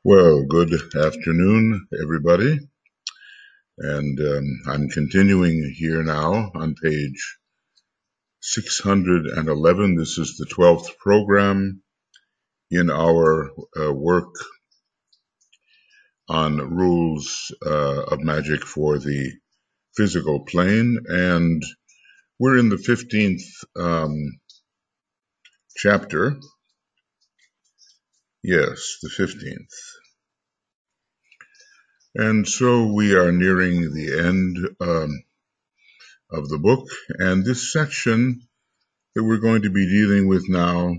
Well, good afternoon, everybody. And I'm continuing here now on page 611. This is the 12th program in our work on rules of magic for the physical plane. And we're in the 15th chapter. Yes, the 15th. And so we are nearing the end of the book. And this section that we're going to be dealing with now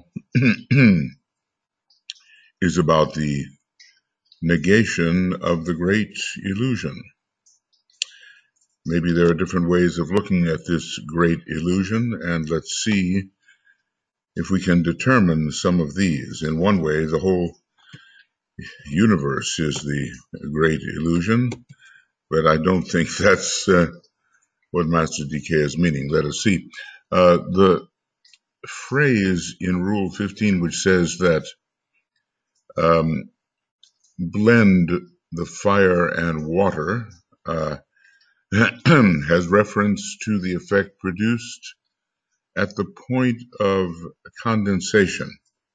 is about the negation of the great illusion. Maybe there are different ways of looking at this great illusion, and let's see if we can determine some of these. In one way, the whole universe is the great illusion, but I don't think that's what Master DK is meaning. Let us see. The phrase in Rule 15 which says that blend the fire and water has reference to the effect produced at the point of condensation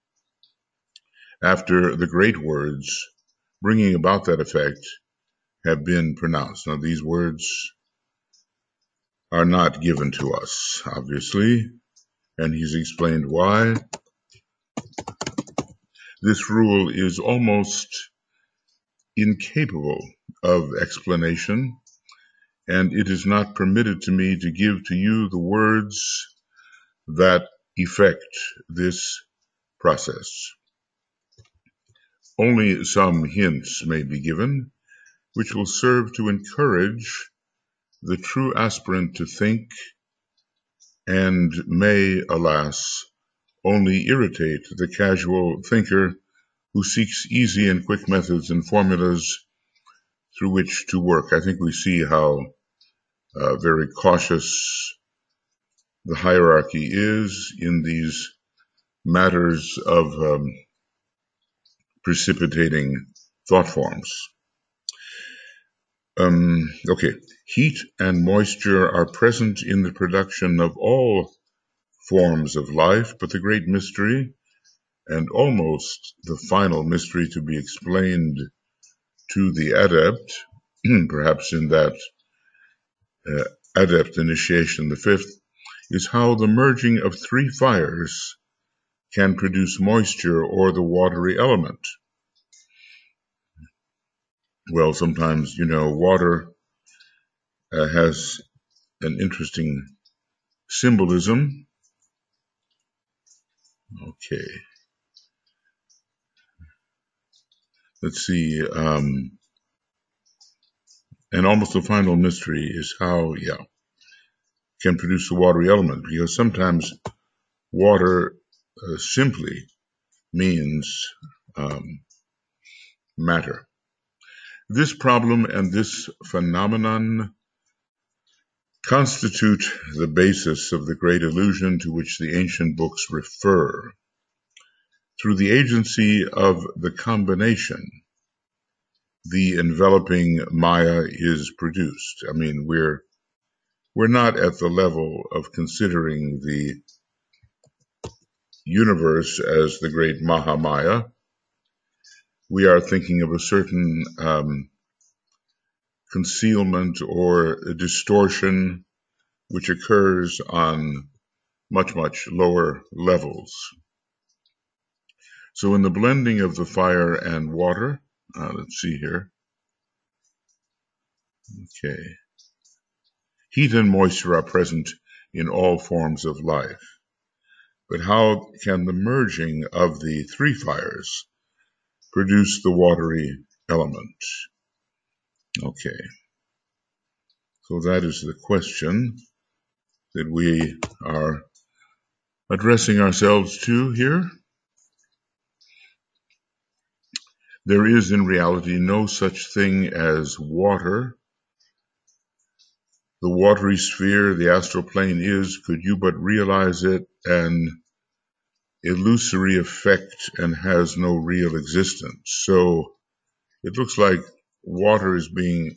after the great words bringing about that effect have been pronounced. Now, these words are not given to us, obviously, and he's explained why. This rule is almost incapable of explanation, and it is not permitted to me to give to you the words that effect this process. Only some hints may be given, which will serve to encourage the true aspirant to think, and may, alas, only irritate the casual thinker who seeks easy and quick methods and formulas through which to work. I think we see how very cautious the hierarchy is in these matters of precipitating thought forms. Okay, heat and moisture are present in the production of all forms of life, but the great mystery, and almost the final mystery to be explained to the adept, perhaps in that adept initiation, the fifth, is how the merging of three fires can produce moisture or the watery element. Well, sometimes, water has an interesting symbolism. Okay. Let's see. And almost the final mystery is how, can produce the watery element, because sometimes water simply means matter. This problem and this phenomenon constitute the basis of the great illusion to which the ancient books refer. Through the agency of the combination, the enveloping Maya is produced. I mean, we're not at the level of considering the universe as the great Mahamaya. We are thinking of a certain concealment or a distortion which occurs on much, much lower levels. So in the blending of the fire and water, let's see here. Okay. Heat and moisture are present in all forms of life. But how can the merging of the three fires produce the watery element? Okay. So that is the question that we are addressing ourselves to here. There is in reality no such thing as water. The watery sphere, the astral plane is, could you but realize it, an illusory effect and has no real existence. So it looks like water is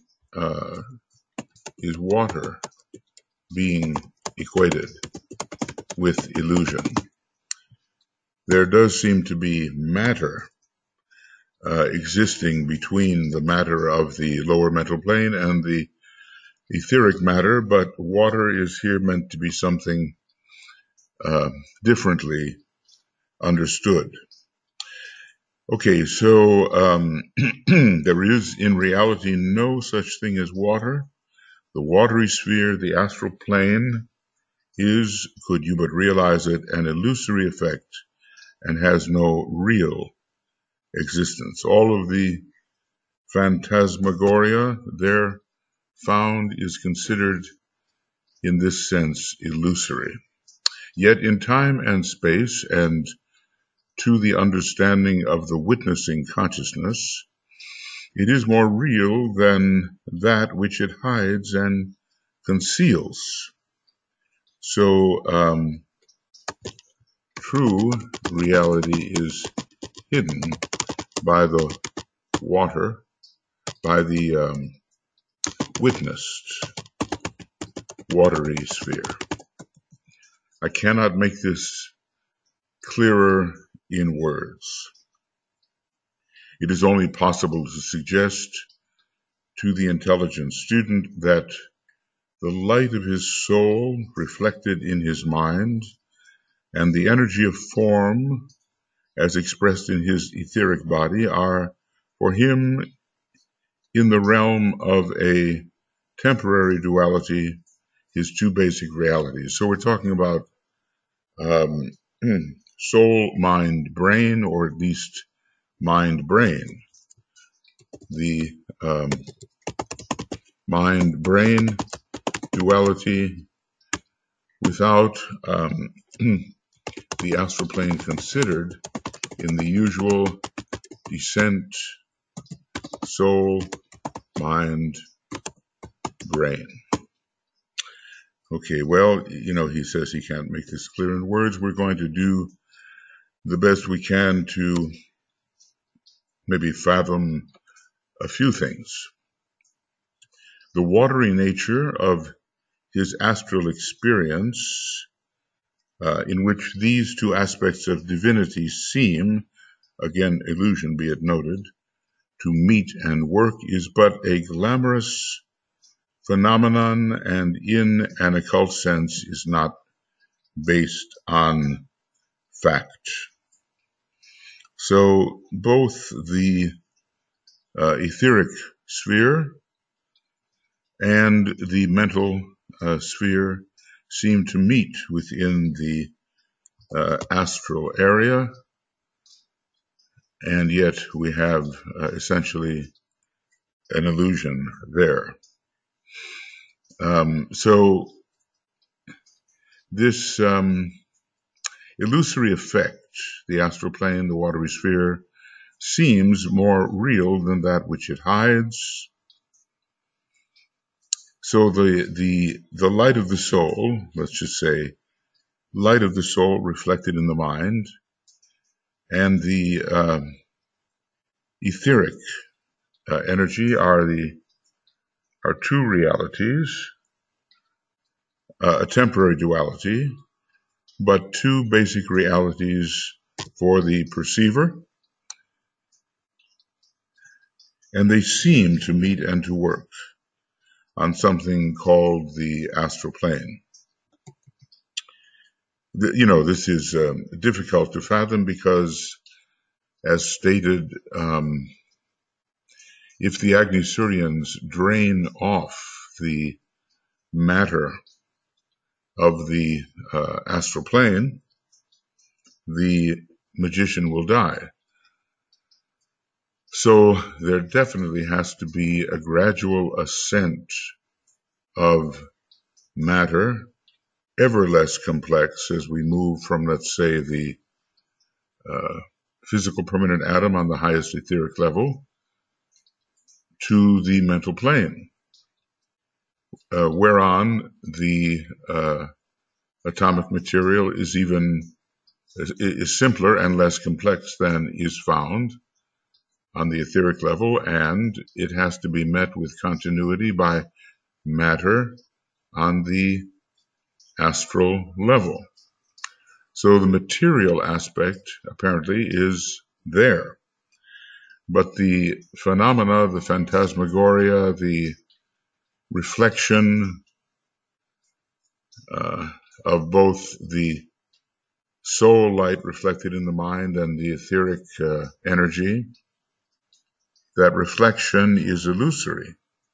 water being equated with illusion. There does seem to be matter existing between the matter of the lower mental plane and the etheric matter, but water is here meant to be something differently understood. Okay, so there is in reality no such thing as water. The watery sphere, the astral plane, is, could you but realize it, an illusory effect and has no real existence. All of the phantasmagoria there found is considered in this sense illusory. Yet in time and space and to the understanding of the witnessing consciousness, it is more real than that which it hides and conceals. So true reality is hidden by the water, by the witnessed watery sphere. I cannot make this clearer in words. It is only possible to suggest to the intelligent student that the light of his soul reflected in his mind and the energy of form as expressed in his etheric body are for him in the realm of a temporary duality, his two basic realities. So we're talking about soul, mind, brain, or at least mind, brain. The mind, brain duality without the astral plane considered in the usual descent, soul, mind, brain. Okay, well, he says he can't make this clear in words. We're going to do the best we can to maybe fathom a few things. The watery nature of his astral experience, in which these two aspects of divinity seem, again, illusion be it noted, to meet and work, is but a glamorous phenomenon, and in an occult sense is not based on fact. So both the etheric sphere and the mental sphere seem to meet within the astral area, and yet we have essentially an illusion there. So this illusory effect, the astral plane, the watery sphere, seems more real than that which it hides. So the light of the soul, let's just say, light of the soul reflected in the mind, and the etheric energy are two realities, a temporary duality, but two basic realities for the perceiver, and they seem to meet and to work on something called the astral plane. This is difficult to fathom because, as stated, if the Agnisurians drain off the matter of the astral plane, the magician will die. So there definitely has to be a gradual ascent of matter, ever less complex as we move from, let's say, the physical permanent atom on the highest etheric level to the mental plane, whereon the atomic material is simpler and less complex than is found on the etheric level, and it has to be met with continuity by matter on the astral level. So the material aspect apparently is there. But the phenomena, the phantasmagoria, the reflection of both the soul light reflected in the mind and the etheric energy, that reflection is illusory.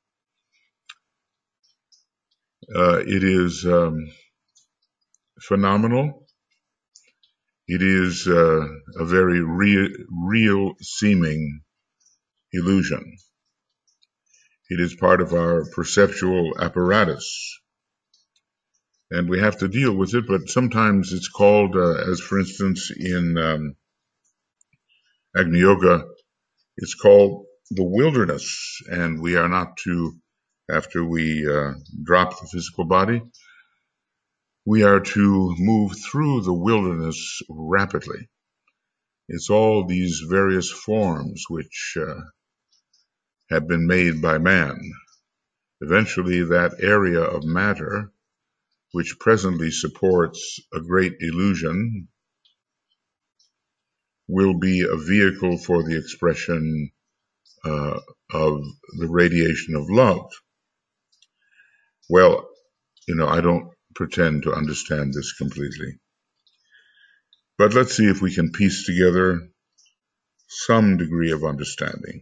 It is phenomenal. It is a very real seeming illusion. It is part of our perceptual apparatus, and we have to deal with it, but sometimes it's called, as for instance in Agni Yoga, it's called the wilderness, and we are not to, after we drop the physical body, we are to move through the wilderness rapidly. It's all these various forms which have been made by man. Eventually, that area of matter, which presently supports a great illusion, will be a vehicle for the expression of the radiation of love. Well, I don't pretend to understand this completely. But let's see if we can piece together some degree of understanding.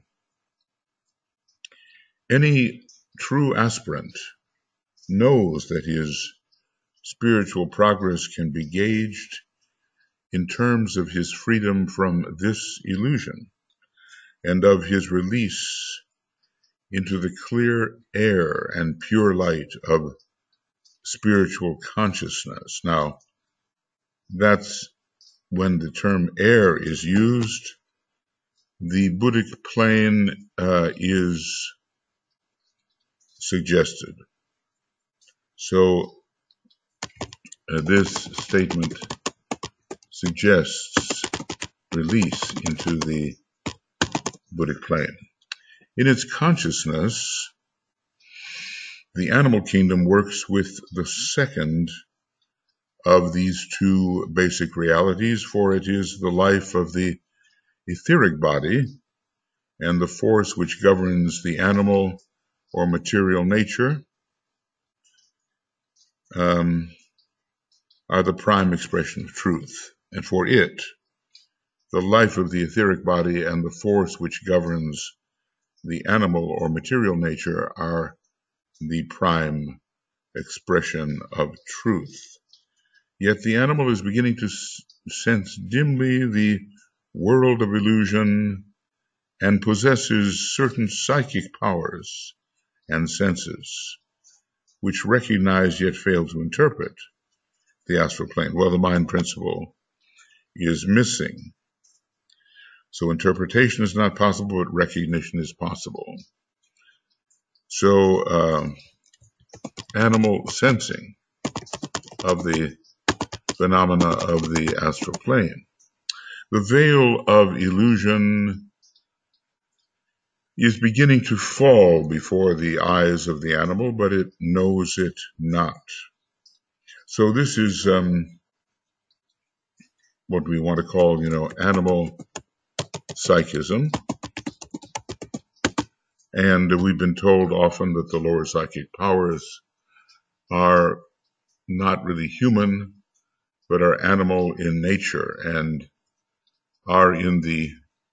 Any true aspirant knows that his spiritual progress can be gauged in terms of his freedom from this illusion and of his release into the clear air and pure light of spiritual consciousness. Now, that's when the term air is used. The Buddhic plane is suggested. So this statement suggests release into the Buddhic plane. In its consciousness, the animal kingdom works with the second of these two basic realities, for it is the life of the etheric body and the force which governs the animal or material nature are the prime expression of truth. And for it, the life of the etheric body and the force which governs the animal or material nature are the prime expression of truth. Yet the animal is beginning to sense dimly the world of illusion and possesses certain psychic powers and senses which recognize yet fail to interpret the astral plane. Well, the mind principle is missing. So interpretation is not possible, but recognition is possible. So animal sensing of the phenomena of the astral plane. The veil of illusion is beginning to fall before the eyes of the animal, but it knows it not. So this is what we want to call, animal psychism. And we've been told often that the lower psychic powers are not really human, but are animal in nature and are in the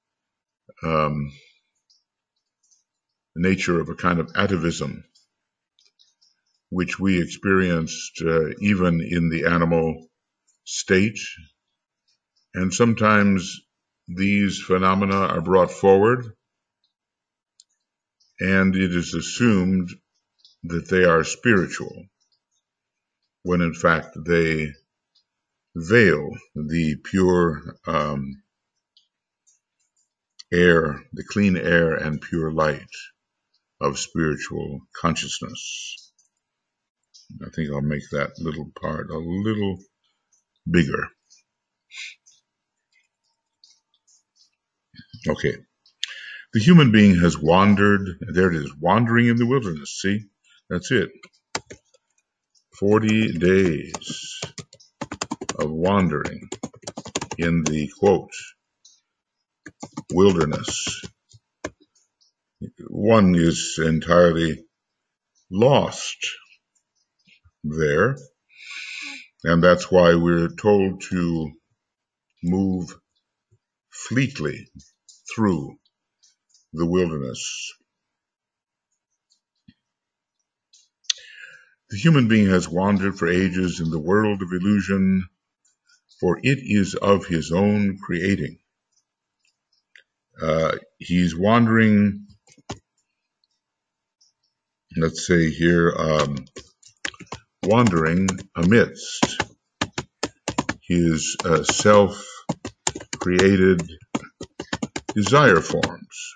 nature of a kind of atavism, which we experienced even in the animal state. And sometimes these phenomena are brought forward, and it is assumed that they are spiritual, when in fact they veil the pure air, the clean air and pure light of spiritual consciousness. I think I'll make that little part a little bigger. Okay. The human being has wandered. There it is, wandering in the wilderness. See, that's it. 40 days of wandering in the, quote, wilderness. One is entirely lost there, and that's why we're told to move fleetly through the wilderness. The human being has wandered for ages in the world of illusion, for it is of his own creating. He's wandering, let's say here, wandering amidst his self-created desire forms,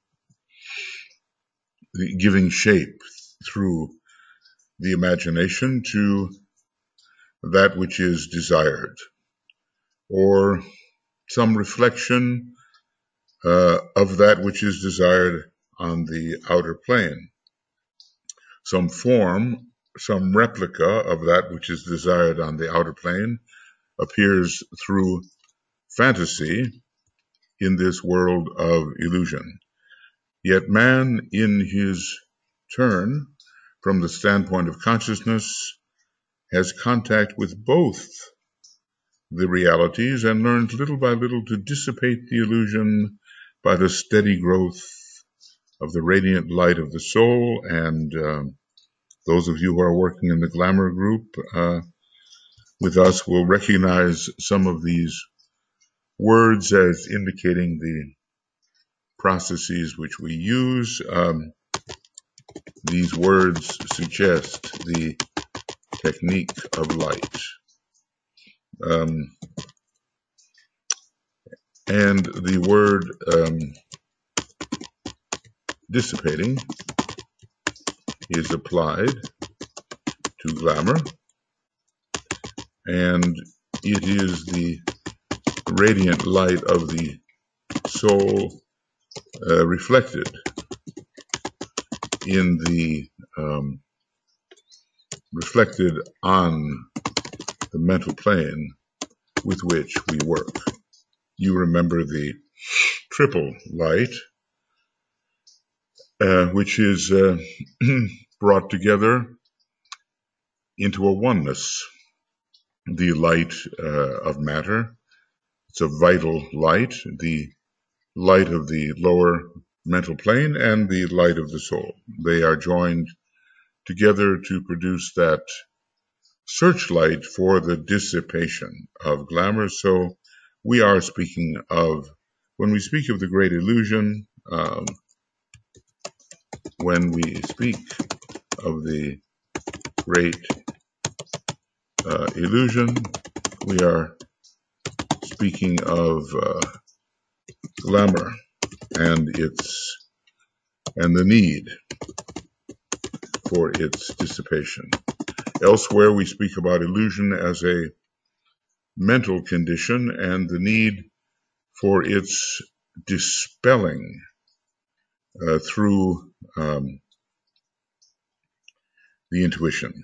giving shape through the imagination to that which is desired, or some reflection of that which is desired on the outer plane, some form, some replica of that which is desired on the outer plane appears through fantasy in this world of illusion. Yet man, in his turn, from the standpoint of consciousness, has contact with both the realities and learns little by little to dissipate the illusion by the steady growth of the radiant light of the soul. And those of you who are working in the Glamour group with us will recognize some of these words as indicating the processes which we use. These words suggest the technique of light. And the word dissipating is applied to glamour, and it is the radiant light of the soul reflected in the reflected on the mental plane with which we work. You remember the triple light, which is brought together into a oneness. The light of matter, it's a vital light, the light of the lower mental plane and the light of the soul. They are joined together to produce that searchlight for the dissipation of glamour. So we are speaking of, when we speak of the great illusion, when we speak of the great illusion, we are speaking of glamour and the need for its dissipation. Elsewhere, we speak about illusion as a mental condition and the need for its dispelling through the intuition.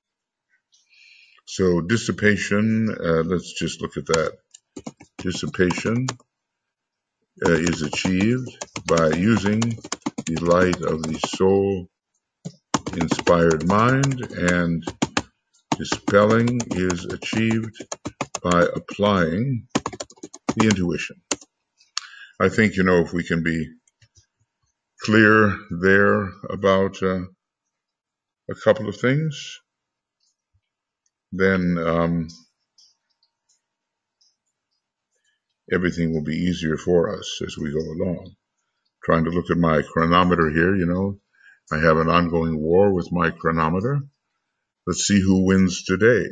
So dissipation, let's just look at that. Dissipation is achieved by using the light of the soul-inspired mind, and dispelling is achieved by applying the intuition. I think, if we can be clear there about a couple of things, then everything will be easier for us as we go along. Trying to look at my chronometer here, I have an ongoing war with my chronometer. Let's see who wins today.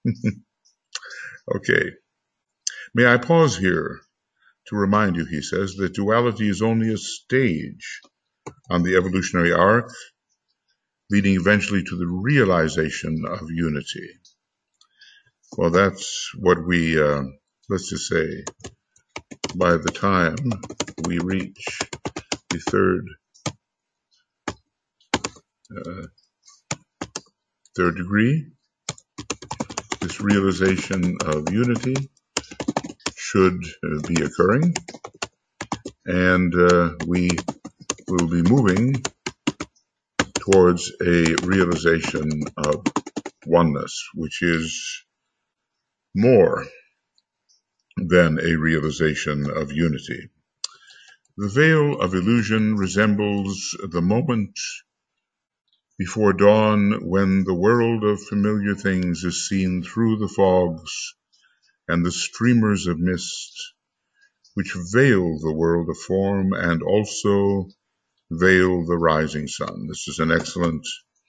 Okay. May I pause here to remind you, he says, that duality is only a stage on the evolutionary arc, leading eventually to the realization of unity. Well, that's what we, let's just say, by the time we reach the third degree, this realization of unity should be occurring, and we will be moving towards a realization of oneness, which is more than a realization of unity. The veil of illusion resembles the moment before dawn when the world of familiar things is seen through the fogs and the streamers of mist, which veil the world of form and also veil the rising sun. This is an excellent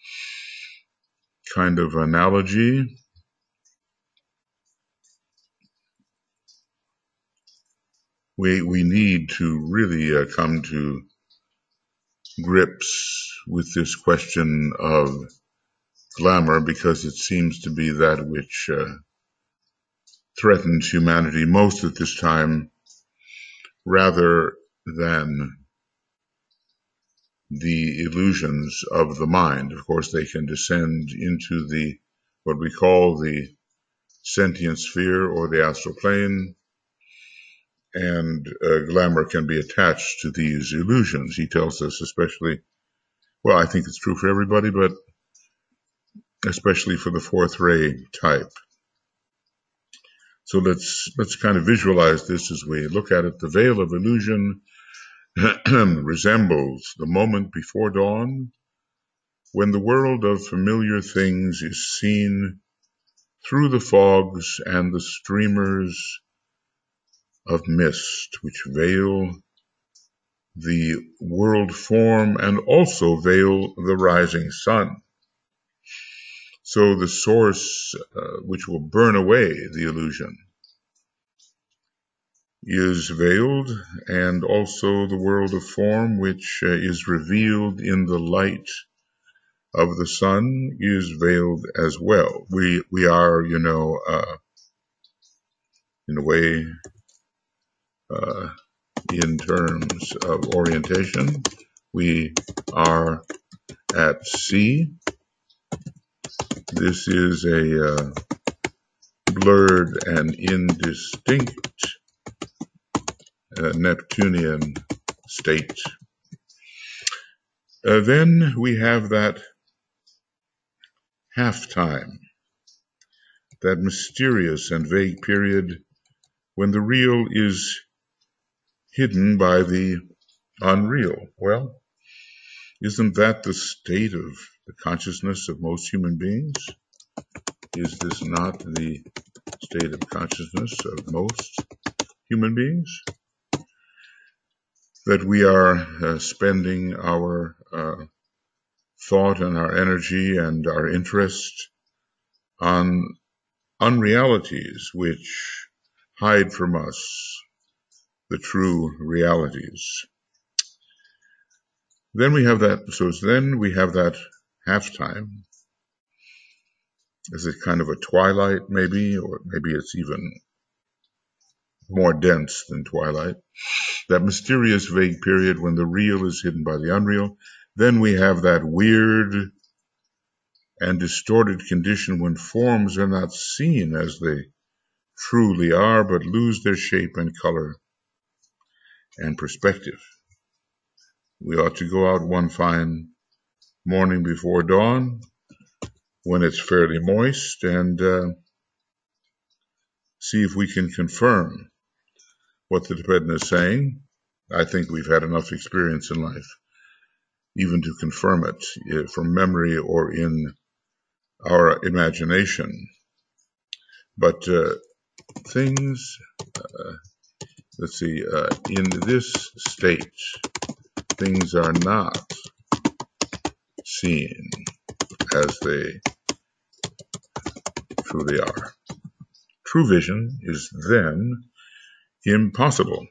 kind of analogy. We need to really come to grips with this question of glamour, because it seems to be that which threatens humanity most at this time, rather than the illusions of the mind. Of course, they can descend into the what we call the sentient sphere or the astral plane, and glamour can be attached to these illusions. He tells us, especially, well, I think it's true for everybody, but especially for the fourth ray type. So let's kind of visualize this as we look at it. The veil of illusion resembles the moment before dawn when the world of familiar things is seen through the fogs and the streamers of mist, which veil the world form and also veil the rising sun. So the source which will burn away the illusion is veiled, and also the world of form which is revealed in the light of the sun is veiled as well. We are, in a way, in terms of orientation, we are at sea. This is a blurred and indistinct Neptunian state. Then we have that half-time, that mysterious and vague period when the real is hidden by the unreal. Well, isn't that the state of the consciousness of most human beings? Is this not the state of consciousness of most human beings? That we are spending our thought and our energy and our interest on unrealities which hide from us the true realities. Then we have that half-time. Is it kind of a twilight maybe, or maybe it's even more dense than twilight? That mysterious vague period when the real is hidden by the unreal. Then we have that weird and distorted condition when forms are not seen as they truly are, but lose their shape and color and perspective. We ought to go out one fine morning before dawn when it's fairly moist and see if we can confirm what the Tibetan is saying. I think we've had enough experience in life even to confirm it from memory or in our imagination. But things, in this state, things are not seen as they truly are. True vision is then impossible.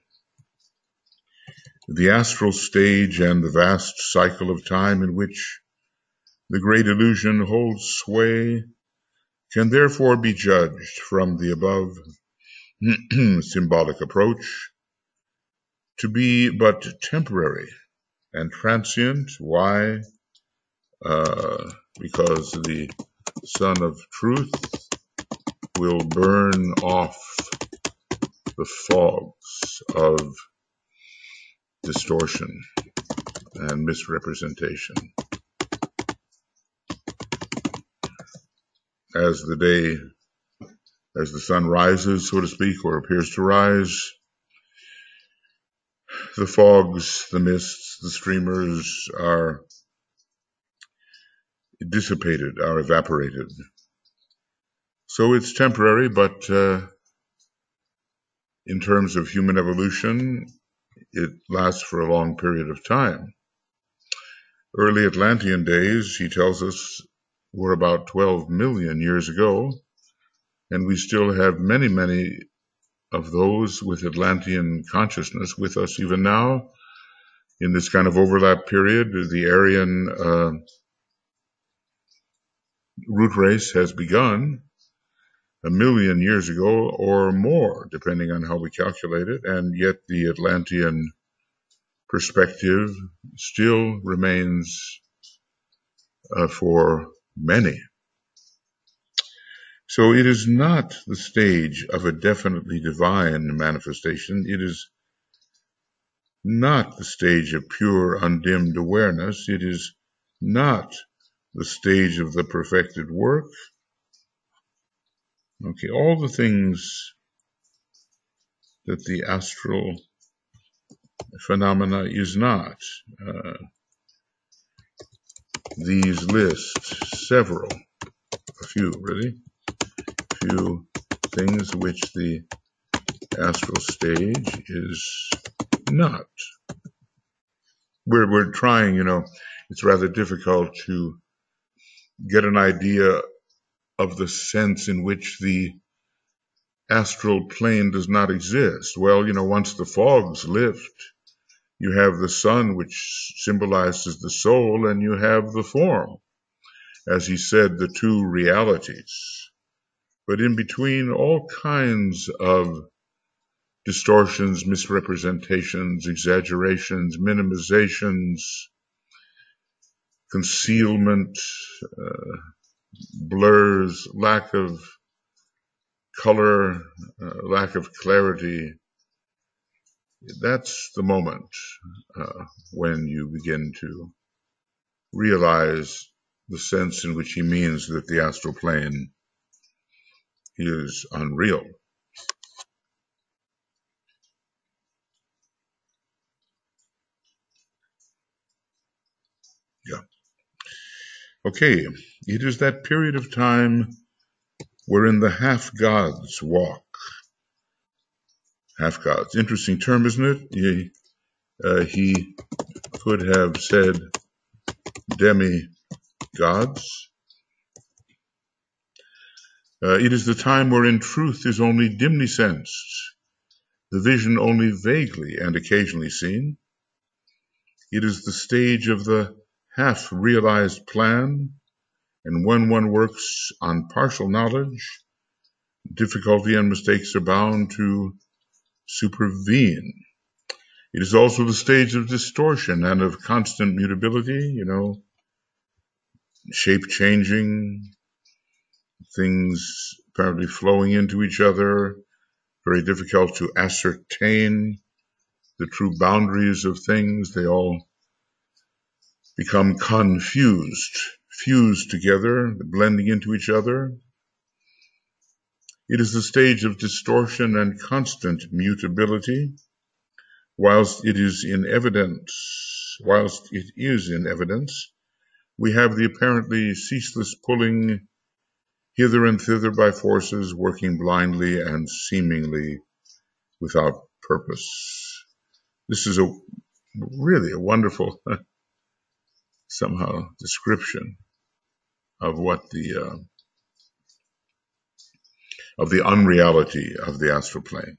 The astral stage and the vast cycle of time in which the great illusion holds sway can therefore be judged from the above symbolic approach to be but temporary and transient. Why? Because the Sun of Truth will burn off the fogs of distortion and misrepresentation. As the sun rises, so to speak, or appears to rise, the fogs, the mists, the streamers are dissipated, are evaporated. So it's temporary, but in terms of human evolution, it lasts for a long period of time. Early Atlantean days, he tells us, were about 12 million years ago, and we still have many, many of those with Atlantean consciousness with us even now. In this kind of overlap period, the Aryan root race has begun 1 million years ago or more, depending on how we calculate it, and yet the Atlantean perspective still remains for many. So it is not the stage of a definitely divine manifestation. It is not the stage of pure, undimmed awareness. It is not the stage of the perfected work. Okay, all the things that the astral phenomena is not. These list several, a few things which the astral stage is not. We're trying, it's rather difficult to get an idea of the sense in which the astral plane does not exist. Well, once the fogs lift, you have the sun, which symbolizes the soul, and you have the form. As he said, the two realities. But in between, all kinds of distortions, misrepresentations, exaggerations, minimizations, concealment, blurs, lack of color, lack of clarity. That's the moment when you begin to realize the sense in which he means that the astral plane is unreal. Yeah. Okay, it is that period of time wherein the half-gods walk. Half-gods. Interesting term, isn't it? He could have said demi-gods. It is the time wherein truth is only dimly sensed, the vision only vaguely and occasionally seen. It is the stage of the half-realized plan, and when one works on partial knowledge, difficulty and mistakes are bound to supervene. It is also the stage of distortion and of constant mutability, shape-changing, things apparently flowing into each other, very difficult to ascertain the true boundaries of things. They all become confused, fused together, blending into each other. It is the stage of distortion and constant mutability. Whilst it is in evidence, we have the apparently ceaseless pulling hither and thither by forces working blindly and seemingly without purpose. This is really a wonderful somehow description of what of the unreality of the astral plane.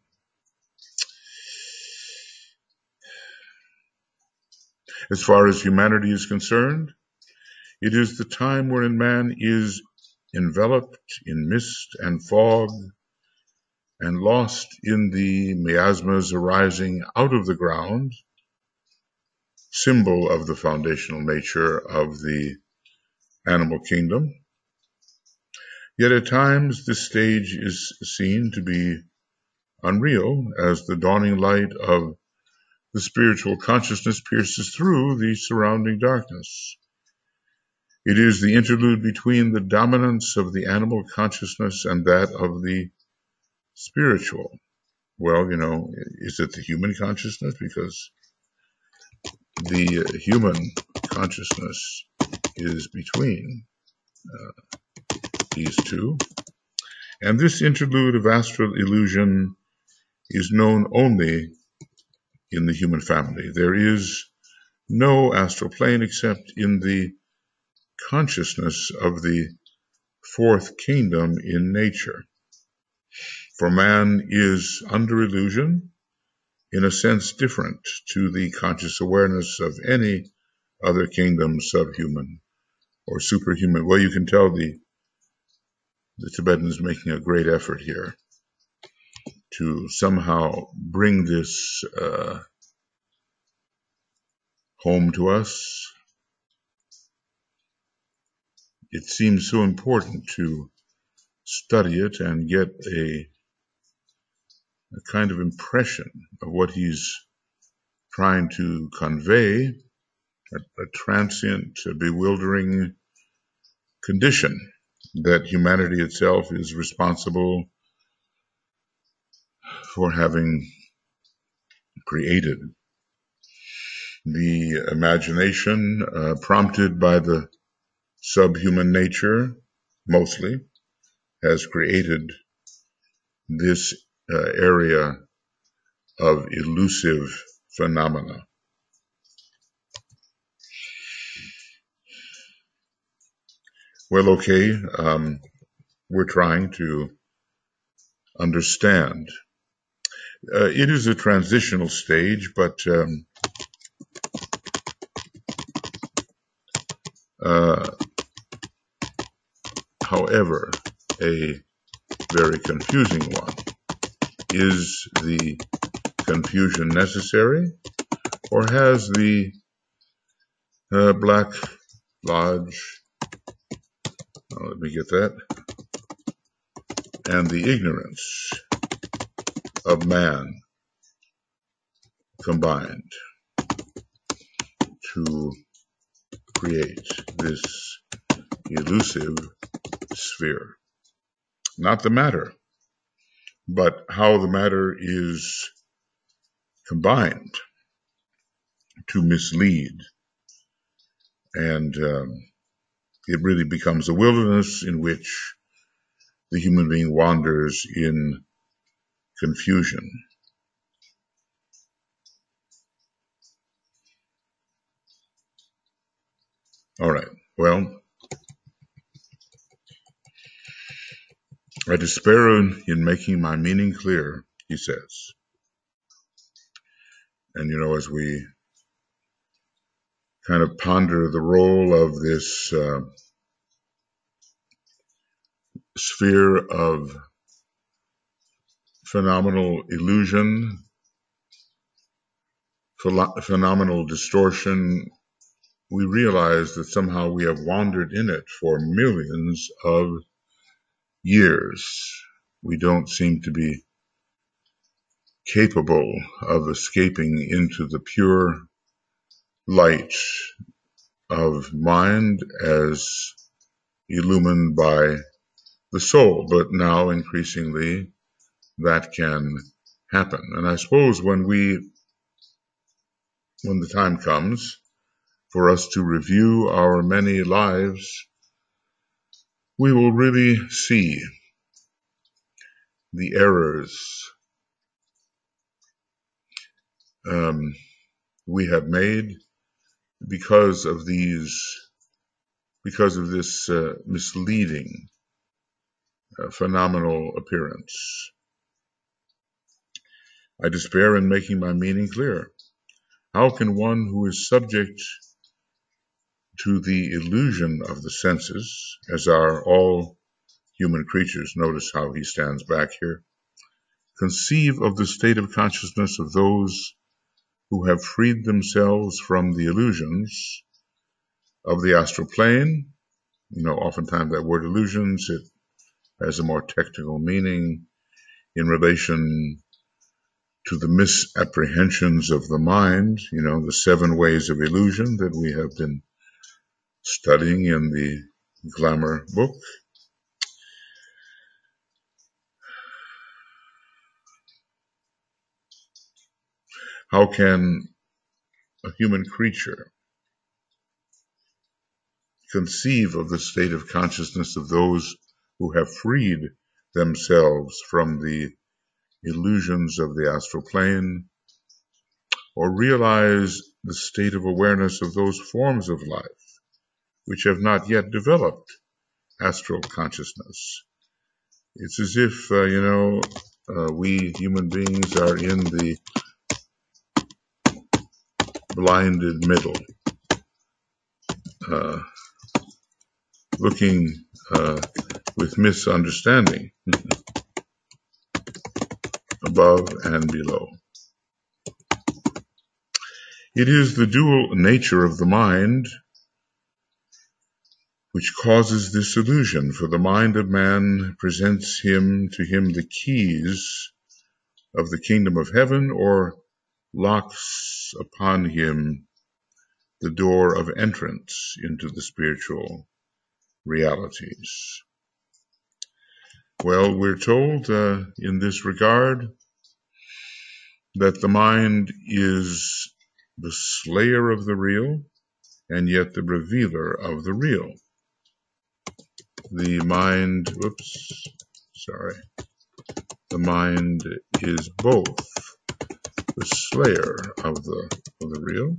As far as humanity is concerned, it is the time wherein man is enveloped in mist and fog and lost in the miasmas arising out of the ground, symbol of the foundational nature of the animal kingdom. Yet at times this stage is seen to be unreal as the dawning light of the spiritual consciousness pierces through the surrounding darkness. It is the interlude between the dominance of the animal consciousness and that of the spiritual. Well, is it the human consciousness? Because the human consciousness is between these two. And this interlude of astral illusion is known only in the human family. There is no astral plane except in the consciousness of the fourth kingdom in nature. For man is under illusion, in a sense different to the conscious awareness of any other kingdom, subhuman or superhuman. Well, you can tell the Tibetans making a great effort here to somehow bring this home to us. It seems so important to study it and get a kind of impression of what he's trying to convey, a transient, bewildering condition that humanity itself is responsible for having created. The imagination, prompted by the subhuman nature, mostly, has created this area of elusive phenomena. Well, okay, we're trying to understand. It is a transitional stage, but however, a very confusing one. Is the confusion necessary, or has the Black Lodge, let me get that, and the ignorance of man combined to create this elusive sphere? Not the matter, but how the matter is combined to mislead. And it really becomes a wilderness in which the human being wanders in confusion. All right, well, I despair in making my meaning clear, he says. And, as we kind of ponder the role of this sphere of phenomenal illusion, phenomenal distortion, we realize that somehow we have wandered in it for millions of years. We don't seem to be capable of escaping into the pure light of mind as illumined by the soul, but now increasingly that can happen. And I suppose when the time comes for us to review our many lives, we will really see the errors we have made because of this misleading phenomenal appearance. I despair in making my meaning clear. How can one who is subject to the illusion of the senses, as are all human creatures, notice how he stands back here, conceive of the state of consciousness of those who have freed themselves from the illusions of the astral plane. Oftentimes that word illusions, it has a more technical meaning in relation to the misapprehensions of the mind, the 7 ways of illusion that we have been studying in the Glamour book. How can a human creature conceive of the state of consciousness of those who have freed themselves from the illusions of the astral plane, or realize the state of awareness of those forms of life which have not yet developed astral consciousness? It's as if, we human beings are in the blinded middle, looking with misunderstanding above and below. It is the dual nature of the mind which causes this illusion, for the mind of man presents to him the keys of the kingdom of heaven, or locks upon him the door of entrance into the spiritual realities. Well, we're told in this regard that the mind is the slayer of the real and yet the revealer of the real. The mind is both the slayer of the real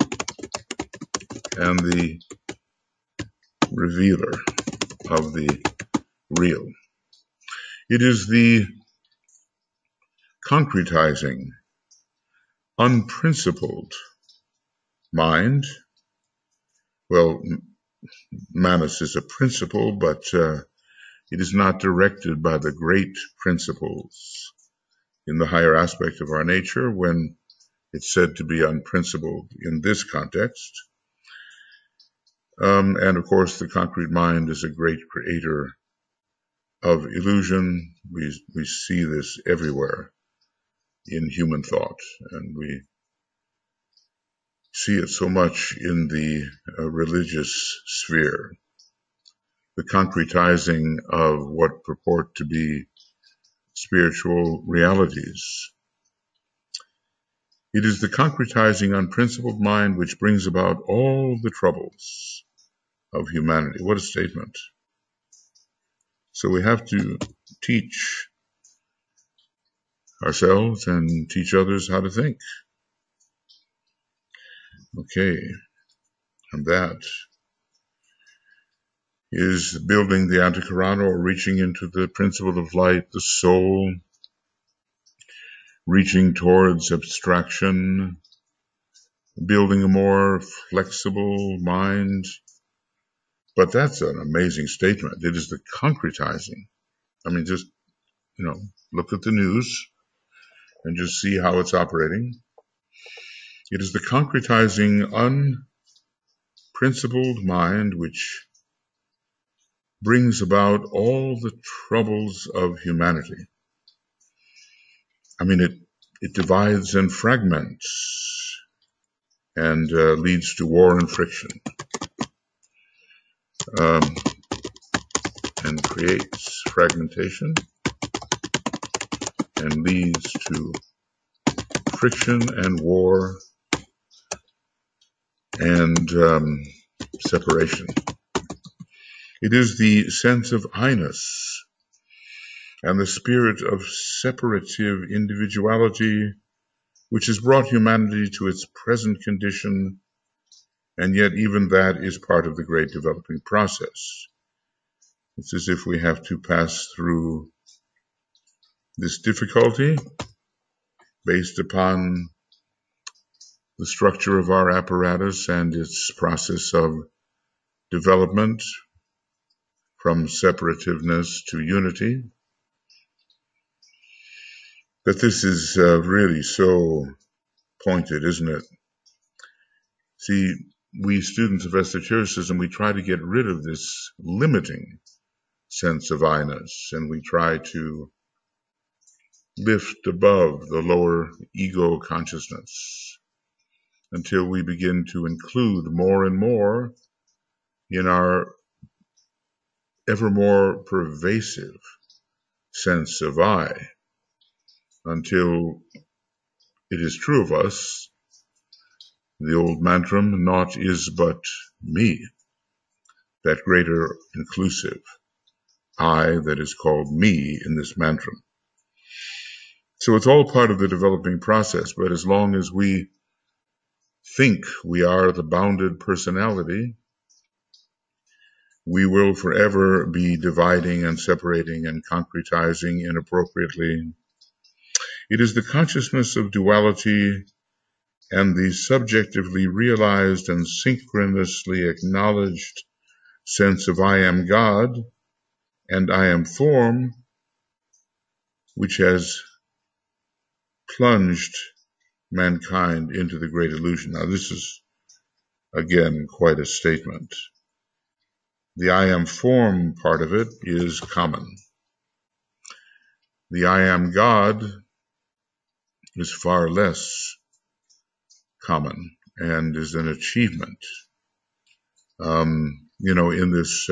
and the revealer of the real. It is the concretizing, unprincipled mind. Well, Manas is a principle, but it is not directed by the great principles in the higher aspect of our nature when it's said to be unprincipled in this context. And of course, the concrete mind is a great creator of illusion. We see this everywhere in human thought, and we see it so much in the religious sphere. The concretizing of what purport to be spiritual realities. It is the concretizing, unprincipled mind which brings about all the troubles of humanity. What a statement. So we have to teach ourselves and teach others how to think. Okay, and that is building the Antakarana, or reaching into the principle of light, the soul, reaching towards abstraction, building a more flexible mind. But that's an amazing statement. It is the concretizing. I mean, just, look at the news and just see how it's operating. It is the concretizing, unprincipled mind which brings about all the troubles of humanity. I mean, it divides and fragments and leads to war and friction, and creates fragmentation and leads to friction and war and separation. It is the sense of I-ness and the spirit of separative individuality which has brought humanity to its present condition, and yet even that is part of the great developing process. It's as if we have to pass through this difficulty based upon the structure of our apparatus and its process of development from separativeness to unity, that this is really so pointed, isn't it? See, we students of esotericism, we try to get rid of this limiting sense of I-ness, and we try to lift above the lower ego consciousness until we begin to include more and more in our ever more pervasive sense of I, until it is true of us, the old mantra, naught is but me, that greater inclusive I that is called me in this mantra. So it's all part of the developing process, but as long as we think we are the bounded personality, we will forever be dividing and separating and concretizing inappropriately. It is the consciousness of duality and the subjectively realized and synchronously acknowledged sense of I am God and I am form, which has plunged mankind into the great illusion. Now, this is, again, quite a statement. The I am form part of it is common. The I am God is far less common and is an achievement. In this,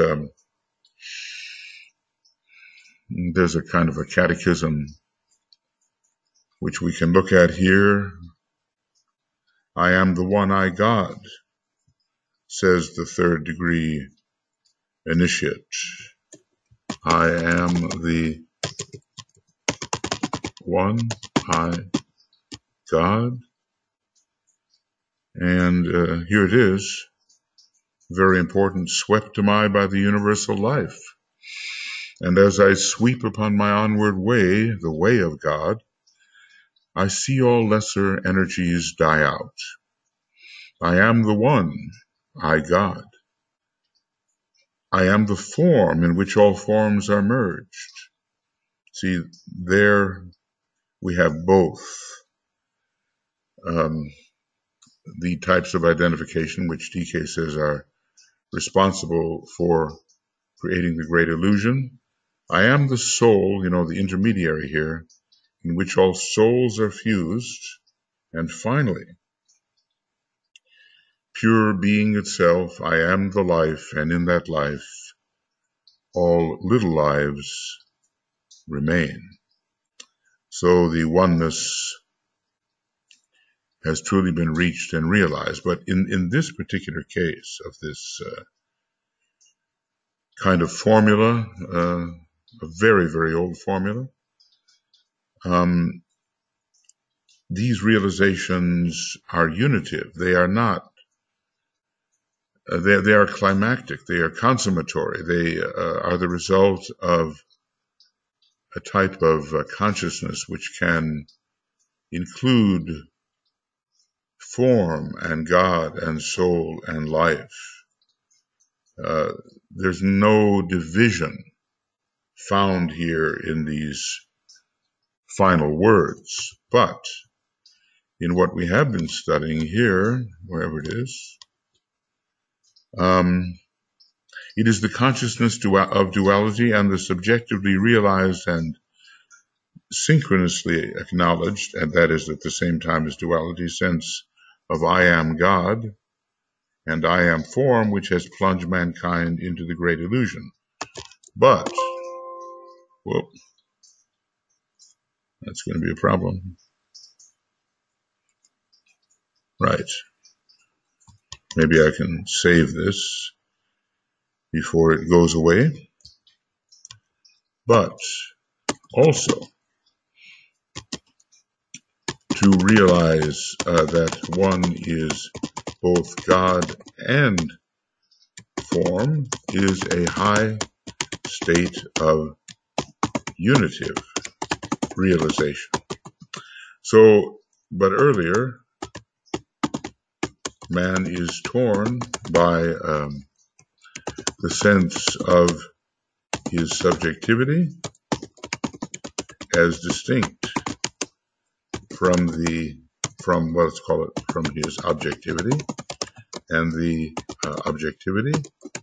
there's a kind of a catechism which we can look at here. I am the one I God, says the third degree initiate. I am the one I God. And here it is, very important, swept am I by the universal life. And as I sweep upon my onward way, the way of God, I see all lesser energies die out. I am the one, I God. I am the form in which all forms are merged. See, there we have both the types of identification which DK says are responsible for creating the great illusion. I am the soul, the intermediary here, in which all souls are fused. And finally, pure being itself, I am the life, and in that life, all little lives remain. So the oneness has truly been reached and realized. But in this particular case of this kind of formula, a very, very old formula, these realizations are unitive. They are not, they are climactic, they are consummatory, they are the result of a type of consciousness which can include form and God and soul and life. There's no division found here in these final words, but in what we have been studying here, wherever it is, it is the consciousness of duality and the subjectively realized and synchronously acknowledged, and that is at the same time as duality, sense of I am God and I am form, which has plunged mankind into the great illusion. But, whoop, that's going to be a problem. Right. Maybe I can save this before it goes away. But also, to realize that one is both God and form is a high state of unitive realization. So, but earlier, man is torn by the sense of his subjectivity as distinct from the from, let's call it, from his objectivity and the objectivity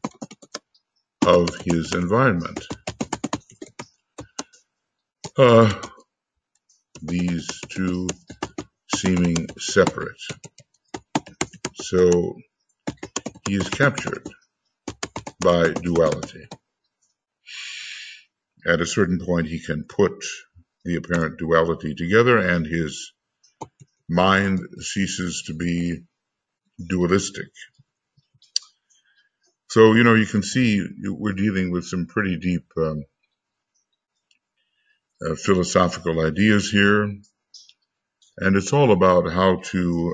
of his environment. These two seeming separate. So he is captured by duality. At a certain point, he can put the apparent duality together, and his mind ceases to be dualistic. So, you can see we're dealing with some pretty deep philosophical ideas here, and it's all about how to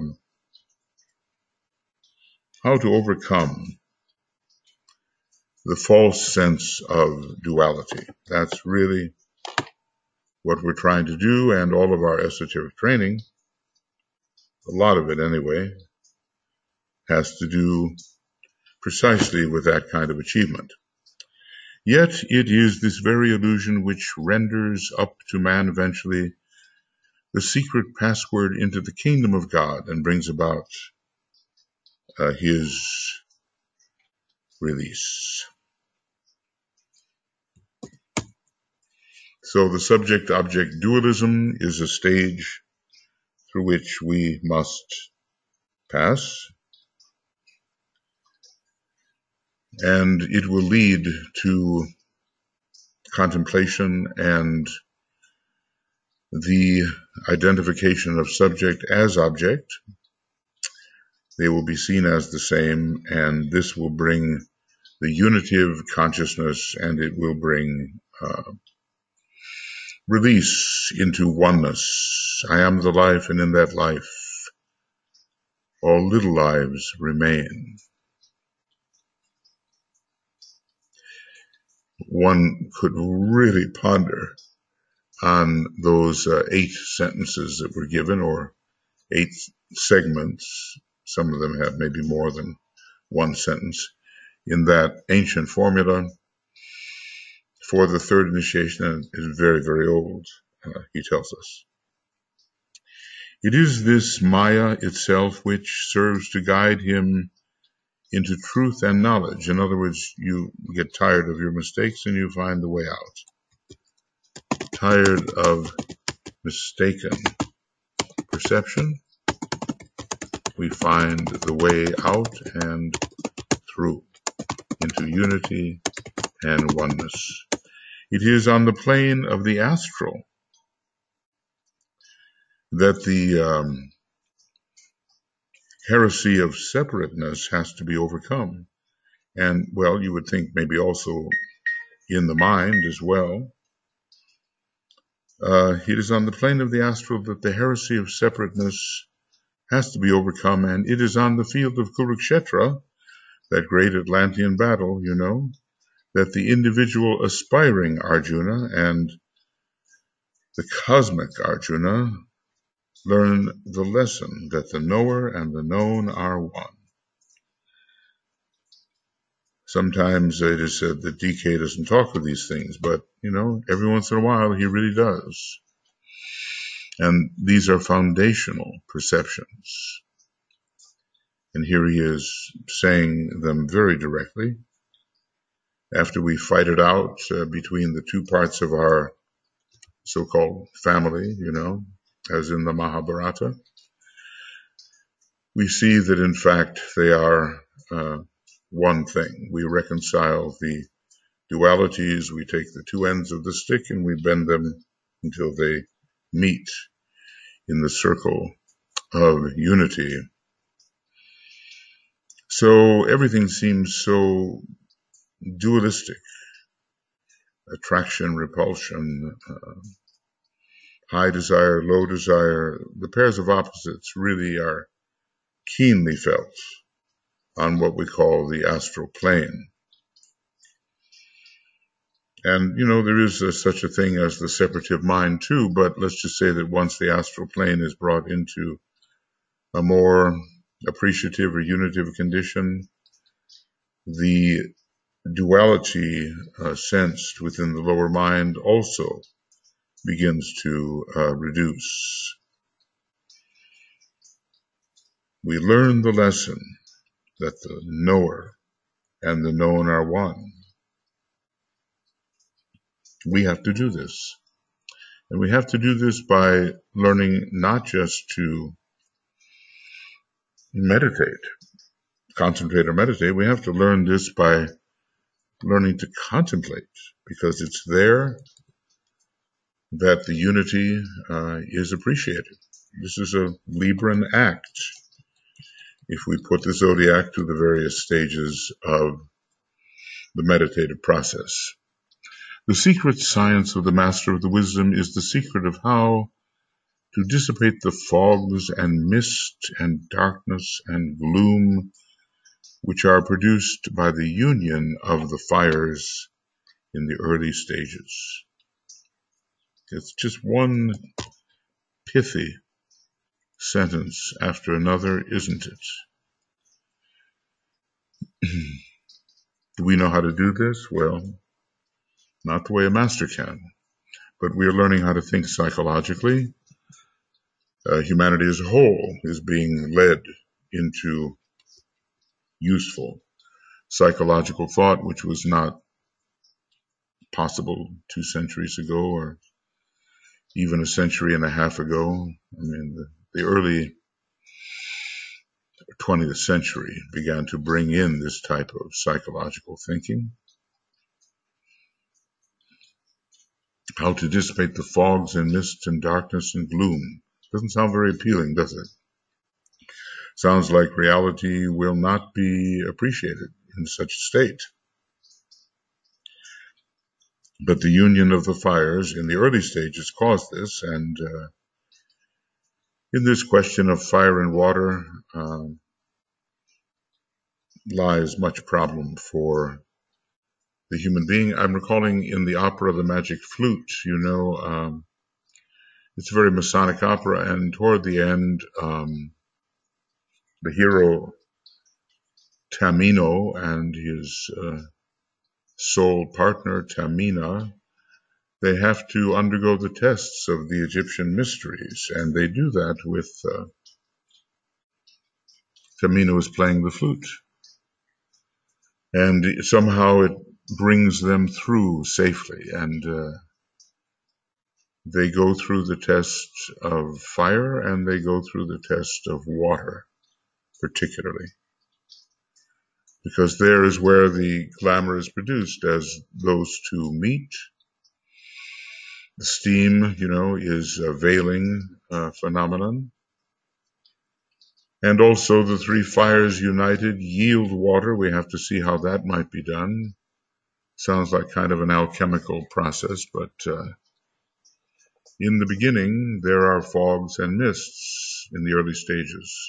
overcome the false sense of duality. That's really what we're trying to do, and all of our esoteric training, a lot of it anyway, has to do precisely with that kind of achievement. Yet it is this very illusion which renders up to man eventually the secret password into the kingdom of God and brings about his release. So the subject-object dualism is a stage through which we must pass, and it will lead to contemplation and the identification of subject as object. They will be seen as the same, and this will bring the unity of consciousness, and it will bring release into oneness. I am the life, and in that life all little lives remain. One could really ponder on those 8 sentences that were given, or 8 segments. Some of them have maybe more than one sentence in that ancient formula for the third initiation, and is very, very old, he tells us. It is this Maya itself which serves to guide him into truth and knowledge. In other words, you get tired of your mistakes and you find the way out. Tired of mistaken perception, we find the way out and through into unity and oneness. It is on the plane of the astral that the heresy of separateness has to be overcome. And, well, you would think maybe also in the mind as well. It is on the plane of the astral that the heresy of separateness has to be overcome, and it is on the field of Kurukshetra, that great Atlantean battle, that the individual aspiring Arjuna and the cosmic Arjuna learn the lesson that the knower and the known are one. Sometimes it is said that DK doesn't talk of these things, but, every once in a while he really does. And these are foundational perceptions. And here he is saying them very directly. After we fight it out between the two parts of our so-called family, as in the Mahabharata, we see that in fact they are one thing. We reconcile the dualities, we take the two ends of the stick and we bend them until they meet in the circle of unity. So everything seems so dualistic. Attraction, repulsion, high desire, low desire. The pairs of opposites really are keenly felt on what we call the astral plane. And, there is such a thing as the separative mind too, but let's just say that once the astral plane is brought into a more appreciative or unitive condition, the duality sensed within the lower mind also begins to reduce. we learn the lesson that the knower and the known are one. We have to do this. And we have to do this by learning not just to meditate, concentrate or meditate. We have to learn this by learning to contemplate, because it's there that the unity is appreciated. This is a Libran act. If we put the zodiac to the various stages of the meditative process. The secret science of the Master of the Wisdom is the secret of how to dissipate the fogs and mist and darkness and gloom which are produced by the union of the fires in the early stages. It's just one pithy sentence after another, isn't it? Do we know how to do this? Well, not the way a master can, but we are learning how to think psychologically. Humanity as a whole is being led into useful psychological thought, which was not possible 2 centuries ago or even a century and a half ago. I mean, the early 20th century began to bring in this type of psychological thinking. How to dissipate the fogs and mists and darkness and gloom. Doesn't sound very appealing, does it? Sounds like reality will not be appreciated in such a state. But the union of the fires in the early stages caused this, and in this question of fire and water lies much problem for the human being. I'm recalling in the opera The Magic Flute, it's a very Masonic opera, and toward the end, the hero Tamino and his soul partner Tamina, they have to undergo the tests of the Egyptian mysteries, and they do that with Tamino is playing the flute. And somehow it brings them through safely, and they go through the test of fire, and they go through the test of water, particularly. Because there is where the glamour is produced as those two meet. The steam, is a veiling phenomenon. And also the 3 fires united yield water. We have to see how that might be done. Sounds like kind of an alchemical process, but in the beginning, there are fogs and mists in the early stages.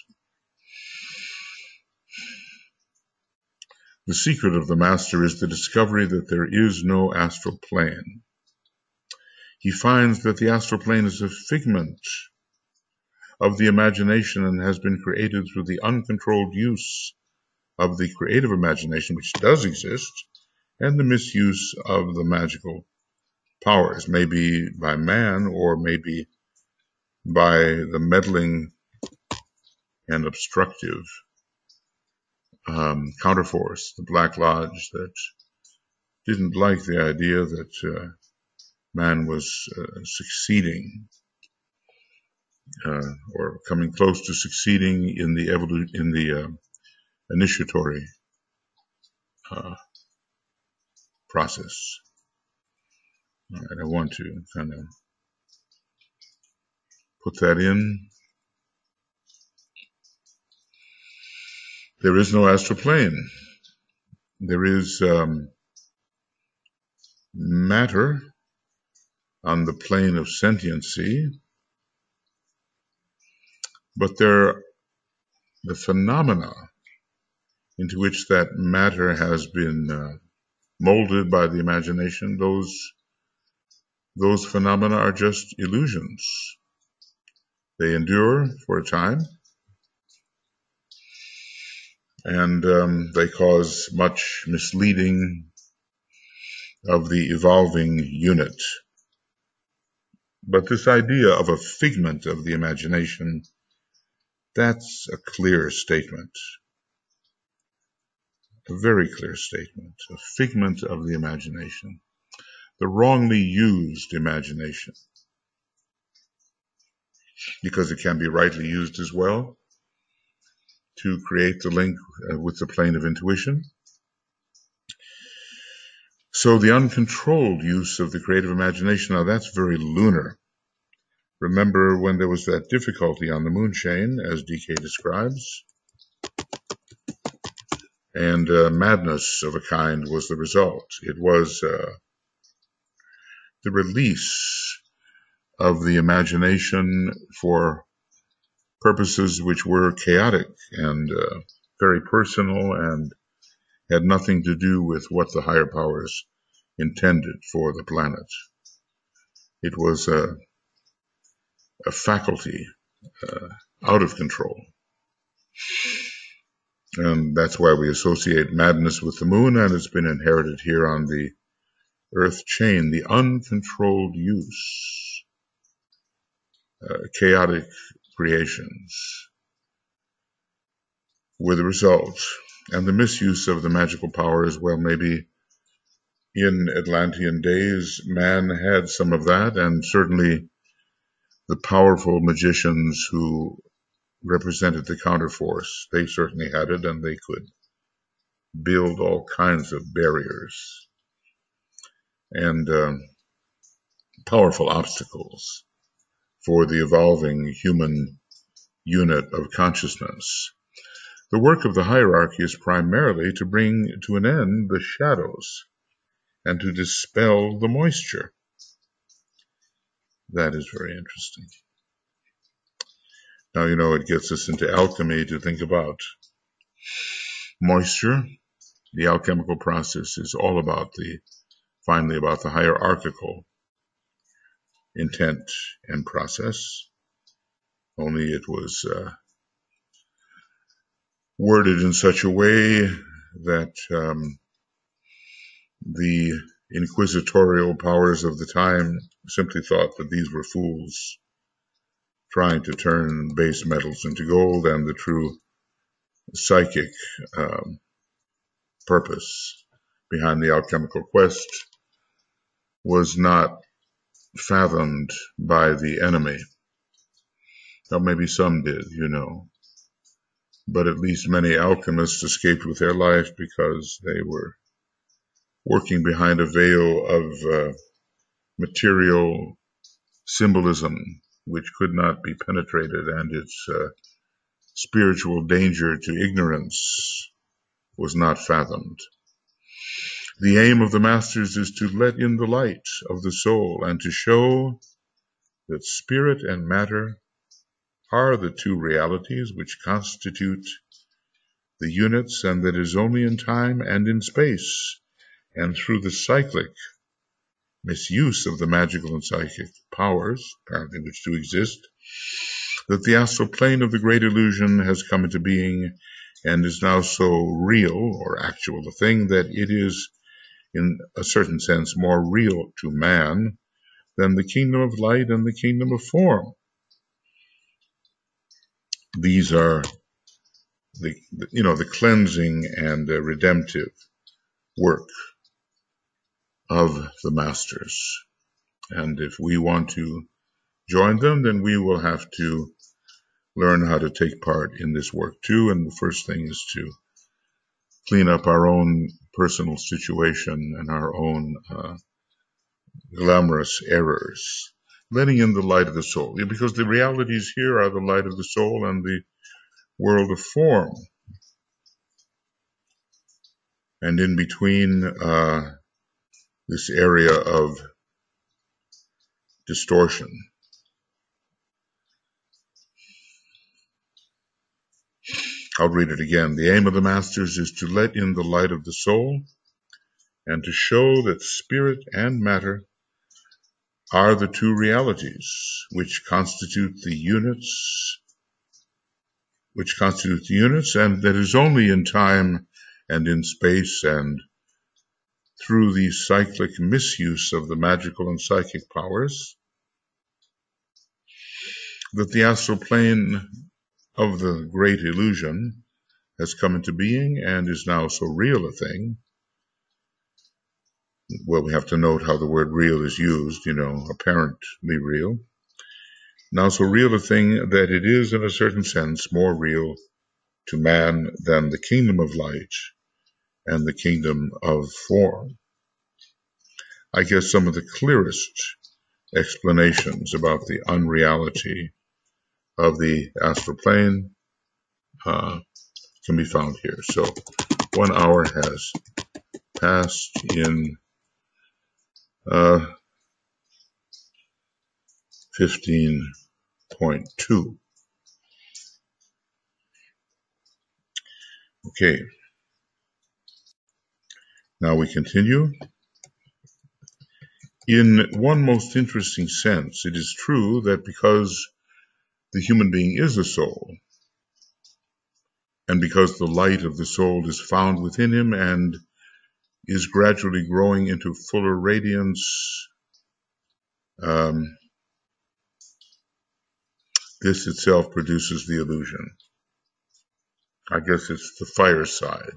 The secret of the master is the discovery that there is no astral plane. He finds that the astral plane is a figment of the imagination and has been created through the uncontrolled use of the creative imagination, which does exist, and the misuse of the magical powers, maybe by man or maybe by the meddling and obstructive counterforce, the Black Lodge, that didn't like the idea that man was succeeding or coming close to succeeding in the initiatory process. And I want to kind of put that in. There is no astral plane. There is matter on the plane of sentiency, but the phenomena into which that matter has been molded by the imagination, those phenomena are just illusions. They endure for a time, and they cause much misleading of the evolving unit. But this idea of a figment of the imagination That's a clear statement, a very clear statement, a figment of the imagination, the wrongly used imagination, because it can be rightly used as well to create the link with the plane of intuition. So the uncontrolled use of the creative imagination, now that's very lunar. Remember when there was that difficulty on the moon chain, as DK describes, and madness of a kind was the result. It was the release of the imagination for purposes which were chaotic and very personal and had nothing to do with what the higher powers intended for the planet. It was a faculty out of control. And that's why we associate madness with the moon, and it's been inherited here on the Earth chain, the uncontrolled use, chaotic creations were the result. And the misuse of the magical powers, well, maybe in Atlantean days, man had some of that, and certainly the powerful magicians who represented the counterforce, they certainly had it, and they could build all kinds of barriers and powerful obstacles for the evolving human unit of consciousness. The work of the hierarchy is primarily to bring to an end the shadows and to dispel the moisture. That is very interesting. Now, it gets us into alchemy to think about moisture. The alchemical process is all about finally about the hierarchical intent and process. Only it was worded in such a way that the inquisitorial powers of the time simply thought that these were fools trying to turn base metals into gold, and the true psychic purpose behind the alchemical quest was not fathomed by the enemy. Now, maybe some did, but at least many alchemists escaped with their life because they were working behind a veil of material symbolism which could not be penetrated, and its spiritual danger to ignorance was not fathomed. The aim of the masters is to let in the light of the soul and to show that spirit and matter are the two realities which constitute the units, and that is only in time and in space, and through the cyclic misuse of the magical and psychic powers, apparently which do exist, that the astral plane of the great illusion has come into being and is now so real or actual a thing that it is, in a certain sense, more real to man than the kingdom of light and the kingdom of form. These are the cleansing and redemptive work of the masters. And if we want to join them, then we will have to learn how to take part in this work too. And the first thing is to clean up our own personal situation and our own glamorous errors, letting in the light of the soul, because the realities here are the light of the soul and the world of form. And in between this area of distortion, I'll read it again. The aim of the masters is to let in the light of the soul and to show that spirit and matter are the two realities which constitute the units, and that is only in time and in space and through the cyclic misuse of the magical and psychic powers that the astral plane of the great illusion has come into being and is now so real a thing. Well, we have to note how the word real is used, apparently real. Now so real a thing that it is, in a certain sense, more real to man than the kingdom of light and the kingdom of form. I guess some of the clearest explanations about the unreality of the astral plane can be found here. So 1 hour has passed in 15.2. Okay, now we continue. In one most interesting sense, it is true that because the human being is a soul, and because the light of the soul is found within him and is gradually growing into fuller radiance, this itself produces the illusion. I guess it's the fire side.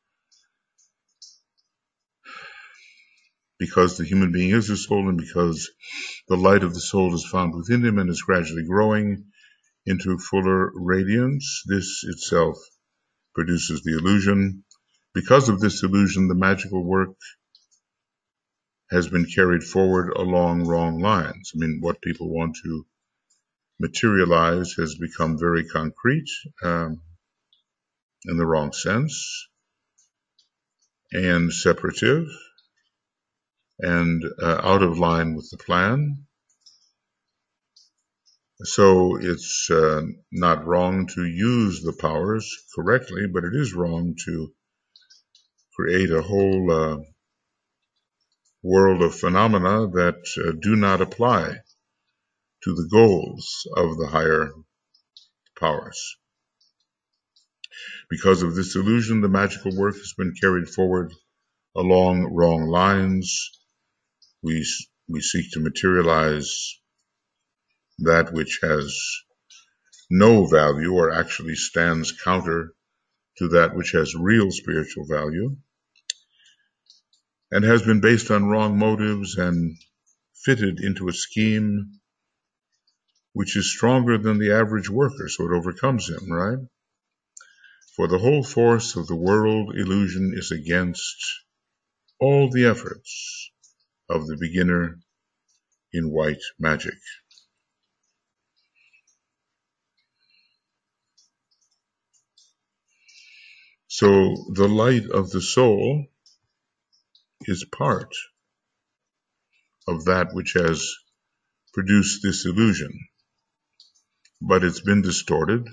Because the human being is a soul, and because the light of the soul is found within him and is gradually growing into fuller radiance, this itself produces the illusion. Because of this illusion, the magical work has been carried forward along wrong lines. I mean, what people want to materialize has become very concrete in the wrong sense, and separative, and out of line with the plan. So it's not wrong to use the powers correctly, but it is wrong to create a whole world of phenomena that do not apply to the goals of the higher powers. Because of this illusion, the magical work has been carried forward along wrong lines. We seek to materialize that which has no value, or actually stands counter to that which has real spiritual value, and has been based on wrong motives and fitted into a scheme which is stronger than the average worker, so it overcomes him, right? For the whole force of the world illusion is against all the efforts of the beginner in white magic. So the light of the soul is part of that which has produced this illusion, but it's been distorted,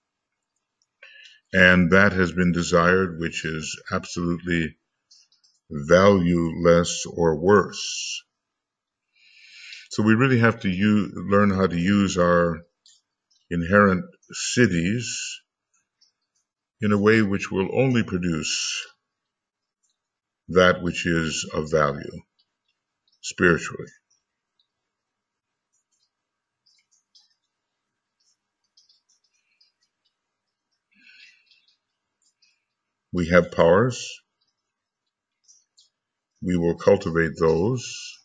and that has been desired, which is absolutely valueless or worse. So we really have to learn how to use our inherent cities in a way which will only produce that which is of value spiritually. We have powers. We will cultivate those.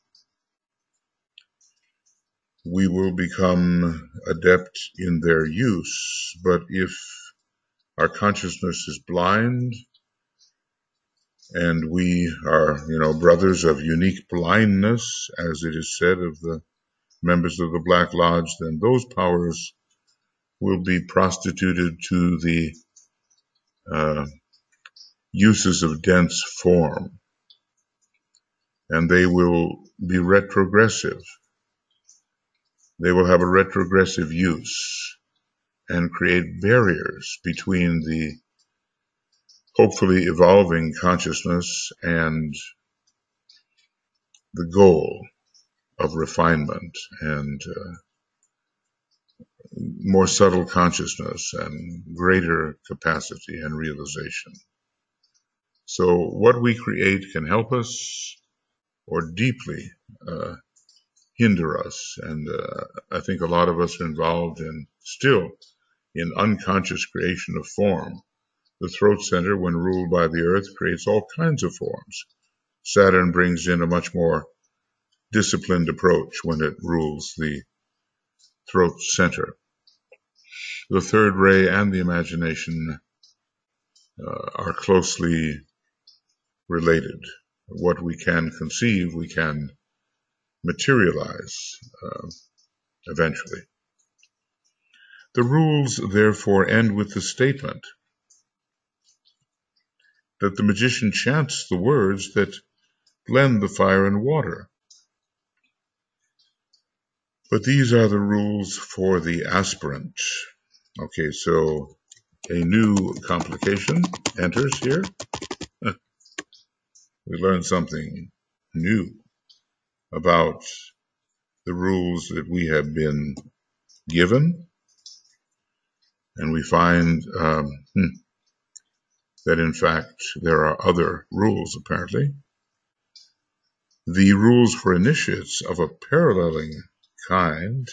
We will become adept in their use. But if our consciousness is blind, and we are, brothers of unique blindness, as it is said of the members of the Black Lodge, then those powers will be prostituted to the uses of dense form, and they will be retrogressive. They will have a retrogressive use and create barriers between the hopefully evolving consciousness and the goal of refinement and more subtle consciousness and greater capacity and realization. So what we create can help us or deeply hinder us. And I think a lot of us are involved in still in unconscious creation of form. The throat center, when ruled by the earth, creates all kinds of forms. Saturn brings in a much more disciplined approach when it rules the throat center. The third ray and the imagination are closely related. What we can conceive, we can materialize eventually. The rules, therefore, end with the statement that the magician chants the words that blend the fire and water. But these are the rules for the aspirant. Okay, so a new complication enters here. We learn something new about the rules that we have been given, and we find that in fact there are other rules apparently. The rules for initiates of a paralleling kind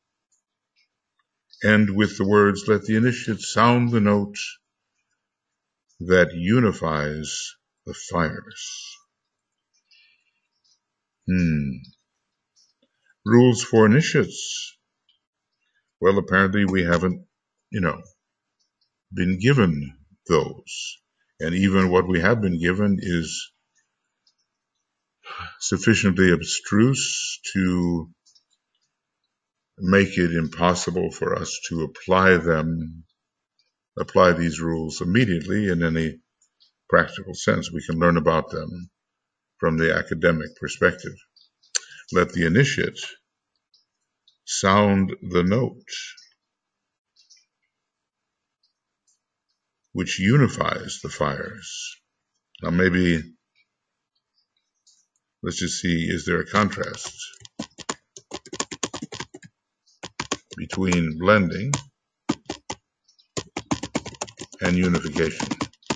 end with the words, "Let the initiate sound the note that unifies the fires." Rules for initiates. Well, apparently we haven't, been given those. And even what we have been given is sufficiently abstruse to make it impossible for us to apply these rules immediately in any practical sense. We can learn about them from the academic perspective. Let the initiate sound the note which unifies the fires. Now maybe, let's just see, is there a contrast between blending and unification?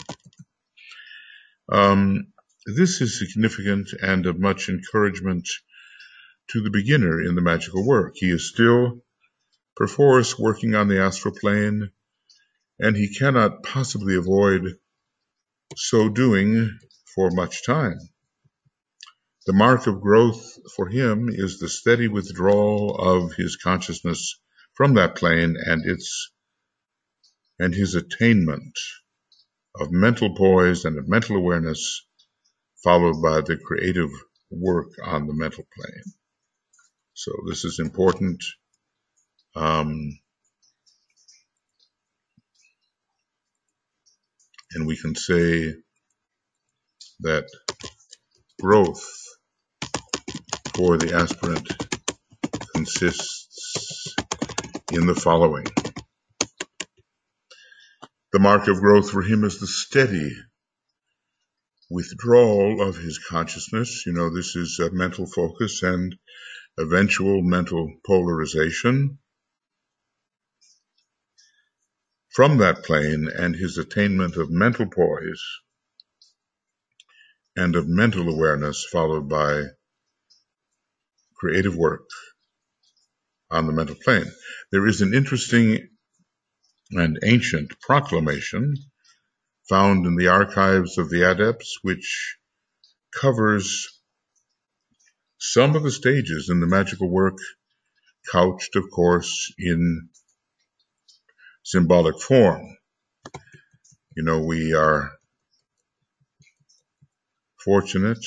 This is significant and of much encouragement to the beginner in the magical work. He is still perforce working on the astral plane, and he cannot possibly avoid so doing for much time. The mark of growth for him is the steady withdrawal of his consciousness from that plane and his attainment of mental poise and of mental awareness, followed by the creative work on the mental plane. So this is important. And we can say that growth for the aspirant consists in the following. The mark of growth for him is the steady withdrawal of his consciousness. This is a mental focus and eventual mental polarization from that plane, and his attainment of mental poise and of mental awareness, followed by creative work on the mental plane. There is an interesting and ancient proclamation found in the archives of the adepts, which covers some of the stages in the magical work, couched, of course, in symbolic form. We are fortunate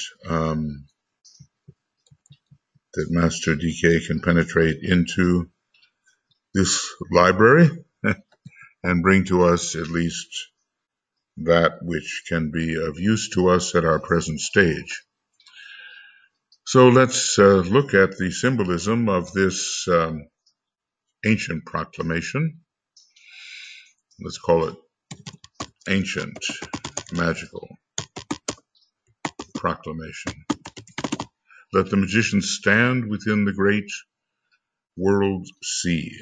that Master DK can penetrate into this library and bring to us at least that which can be of use to us at our present stage. So let's look at the symbolism of this ancient proclamation. Let's call it ancient magical proclamation. Let the magician stand within the great world sea.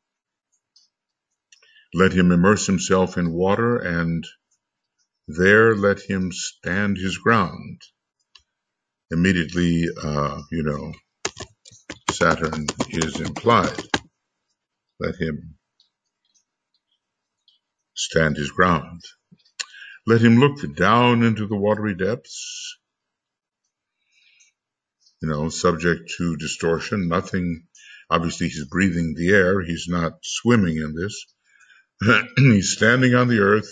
Let him immerse himself in water, and there let him stand his ground. Immediately, Saturn is implied. Let him stand his ground. Let him look down into the watery depths, subject to distortion. Nothing, obviously he's breathing the air. He's not swimming in this. He's standing on the earth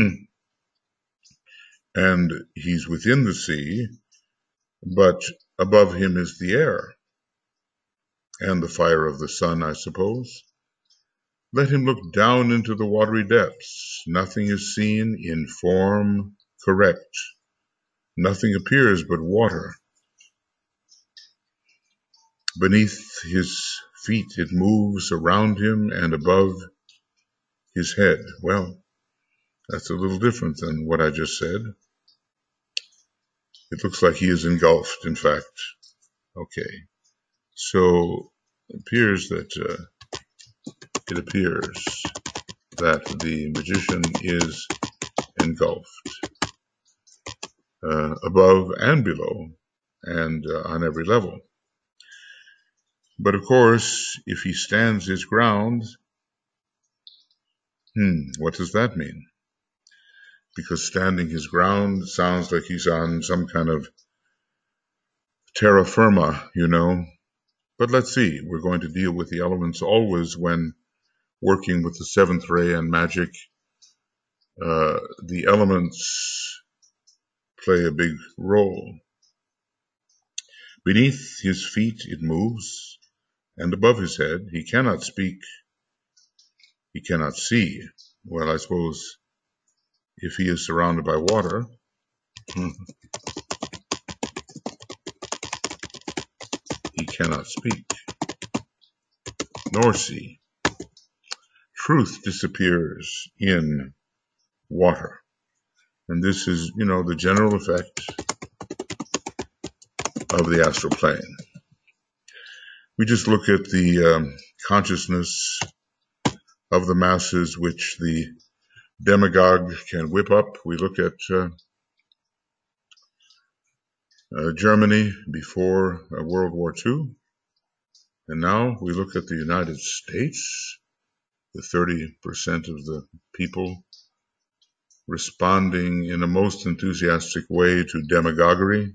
and he's within the sea, but above him is the air and the fire of the sun, I suppose. Let him look down into the watery depths. Nothing is seen, in form correct. Nothing appears but water. Beneath his feet it moves, around him and above his head. Well, that's a little different than what I just said. It looks like he is engulfed, in fact. Okay, so it appears that the magician is engulfed, above and below, and on every level. But of course, if he stands his ground, what does that mean? Because standing his ground sounds like he's on some kind of terra firma, But let's see, we're going to deal with the elements always when working with the seventh ray and magic. The elements play a big role. Beneath his feet it moves, and above his head he cannot speak, he cannot see. Well, I suppose if he is surrounded by water, he cannot speak, nor see. Truth disappears in water. And this is, the general effect of the astral plane. We just look at the consciousness of the masses which the demagogue can whip up. We look at Germany before World War II, and now we look at the United States, the 30% of the people responding in a most enthusiastic way to demagoguery.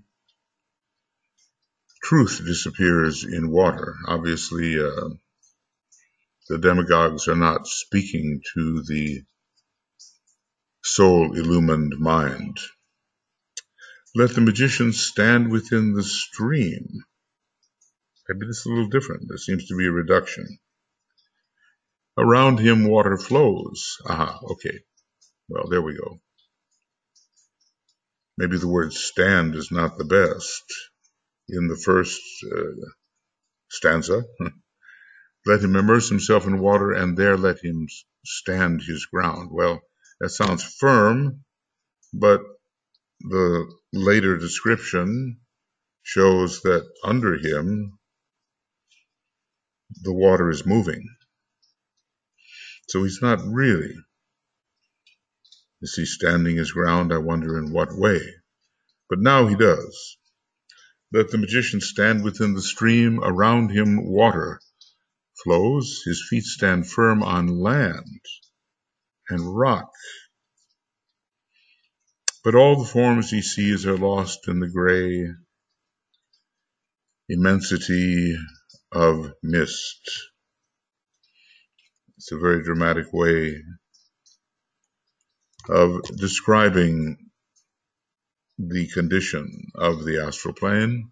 Truth disappears in water. Obviously, the demagogues are not speaking to the soul-illumined mind. Let the magician stand within the stream. Maybe this is a little different. There seems to be a reduction. Around him water flows. Aha, okay. Well, there we go. Maybe the word stand is not the best. In the first stanza, let him immerse himself in water, and there let him stand his ground. Well, that sounds firm, but the later description shows that under him the water is moving. So he's not really. Is he standing his ground? I wonder in what way. But now he does. Let the magician stand within the stream. Around him water flows. His feet stand firm on land and rock. But all the forms he sees are lost in the gray immensity of mist. It's a very dramatic way of describing the condition of the astral plane.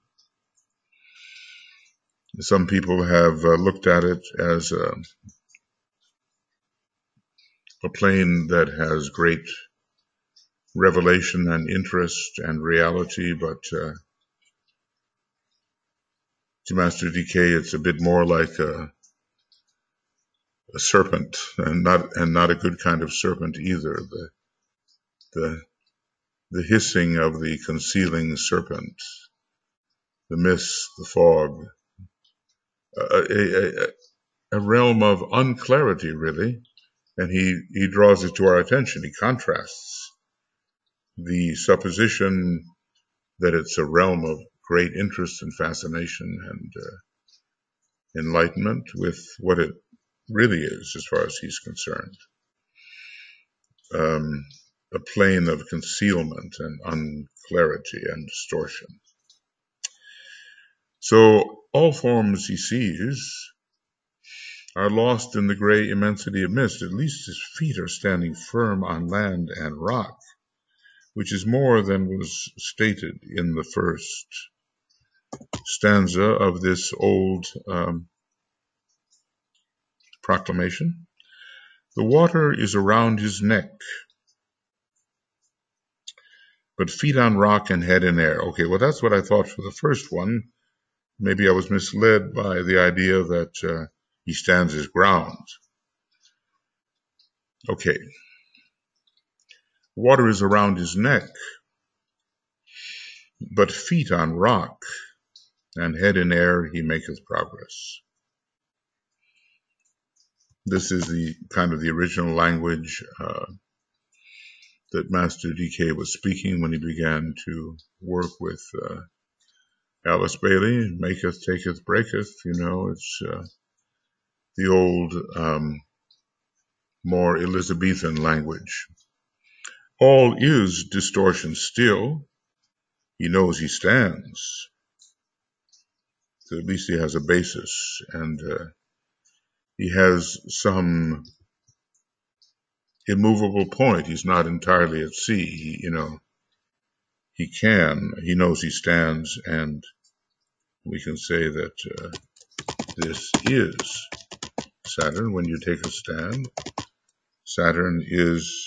Some people have looked at it as a plane that has great revelation and interest and reality, but to Master DK, it's a bit more like a serpent, and not a good kind of serpent either. The hissing of the concealing serpent, the mist, the fog, a realm of unclarity, really, and he draws it to our attention. He contrasts the supposition that it's a realm of great interest and fascination and enlightenment with what it really is as far as he's concerned. a plane of concealment and unclarity and distortion. So all forms he sees are lost in the gray immensity of mist. At least his feet are standing firm on land and rock, which is more than was stated in the first stanza of this old proclamation. The water is around his neck, but feet on rock and head in air. Okay, well, that's what I thought for the first one. Maybe I was misled by the idea that he stands his ground. Okay. Water is around his neck, but feet on rock, and head in air he maketh progress. This is the kind of the original language that Master DK was speaking when he began to work with Alice Bailey. Maketh, taketh, breaketh. You know, it's the old, more Elizabethan language. All is distortion still. He knows he stands. So at least he has a basis, and he has some immovable point. He's not entirely at sea. He knows he stands, and we can say that this is Saturn. When you take a stand, Saturn is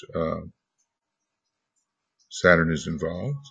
involved.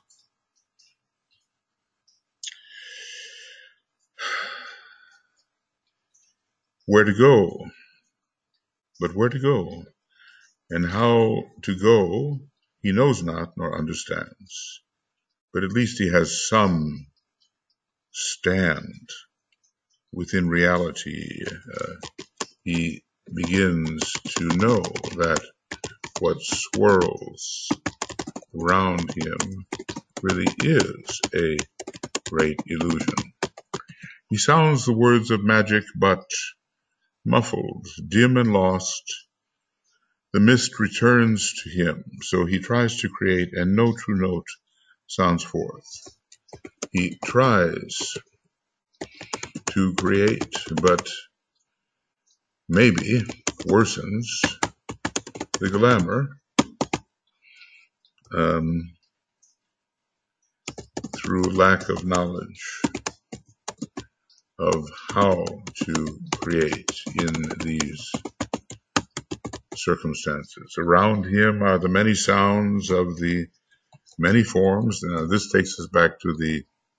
Where to go? But where to go? And how to go, he knows not nor understands. But at least he has some stand within reality. He begins to know that what swirls around him really is a great illusion. He sounds the words of magic, but muffled, dim and lost, the mist returns to him, so he tries to create, and no true note sounds forth. He tries to create, but maybe worsens the glamour through lack of knowledge of how to create in these circumstances. Around him are the many sounds of the many forms. Now, this takes us back to the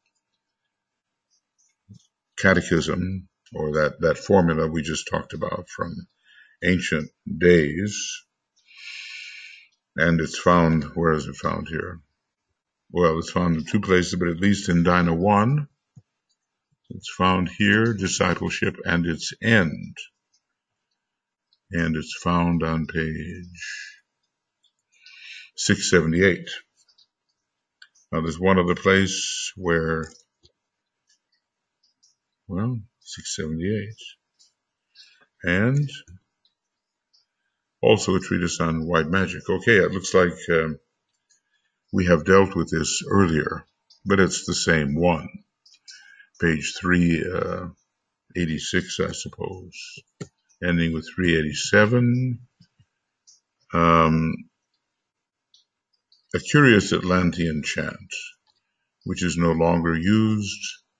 catechism, or that formula we just talked about from ancient days. And it's found, where is it found here? Well, it's found in two places, but at least in Dina 1. It's found here, discipleship and its end. And it's found on page 678. Now, there's one other place where, 678. And also a treatise on white magic. Okay, it looks like we have dealt with this earlier, but it's the same one. Page 386, I suppose, ending with 387. A curious Atlantean chant, which is no longer used,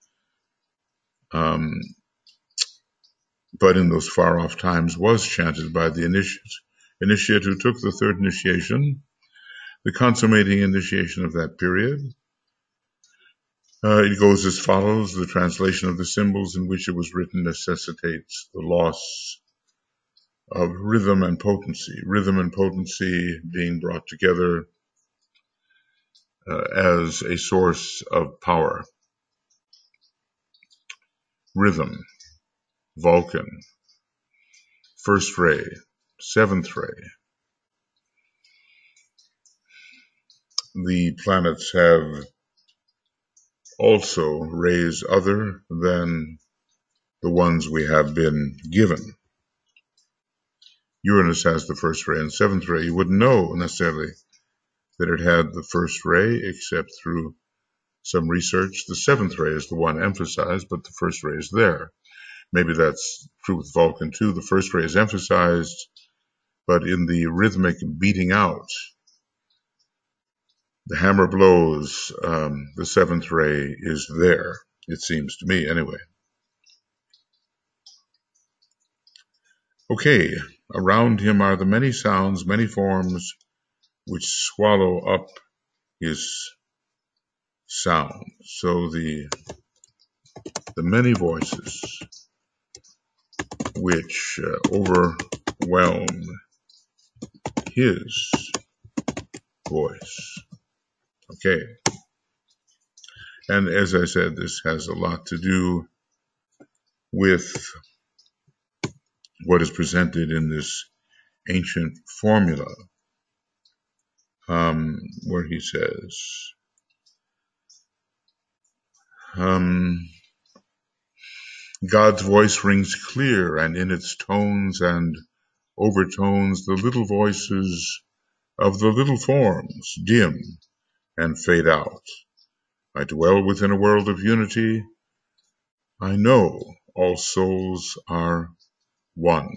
but in those far-off times was chanted by the initiate who took the third initiation, the consummating initiation of that period. It goes as follows. The translation of the symbols in which it was written necessitates the loss of rhythm and potency being brought together as a source of power. Rhythm, Vulcan, first ray, seventh ray. The planets have also rays other than the ones we have been given. Uranus has the first ray and seventh ray. You wouldn't know necessarily that it had the first ray except through some research. The seventh ray is the one emphasized, but the first ray is there. Maybe that's true with Vulcan too. The first ray is emphasized, but in the rhythmic beating out, the hammer blows, the seventh ray is there, it seems to me anyway. Okay, around him are the many sounds, many forms, which swallow up his sound. So the many voices which overwhelm his voice. Okay. And as I said, this has a lot to do with what is presented in this ancient formula, where he says, God's voice rings clear, and in its tones and overtones the little voices of the little forms dim and fade out. I dwell within a world of unity. I know all souls are one.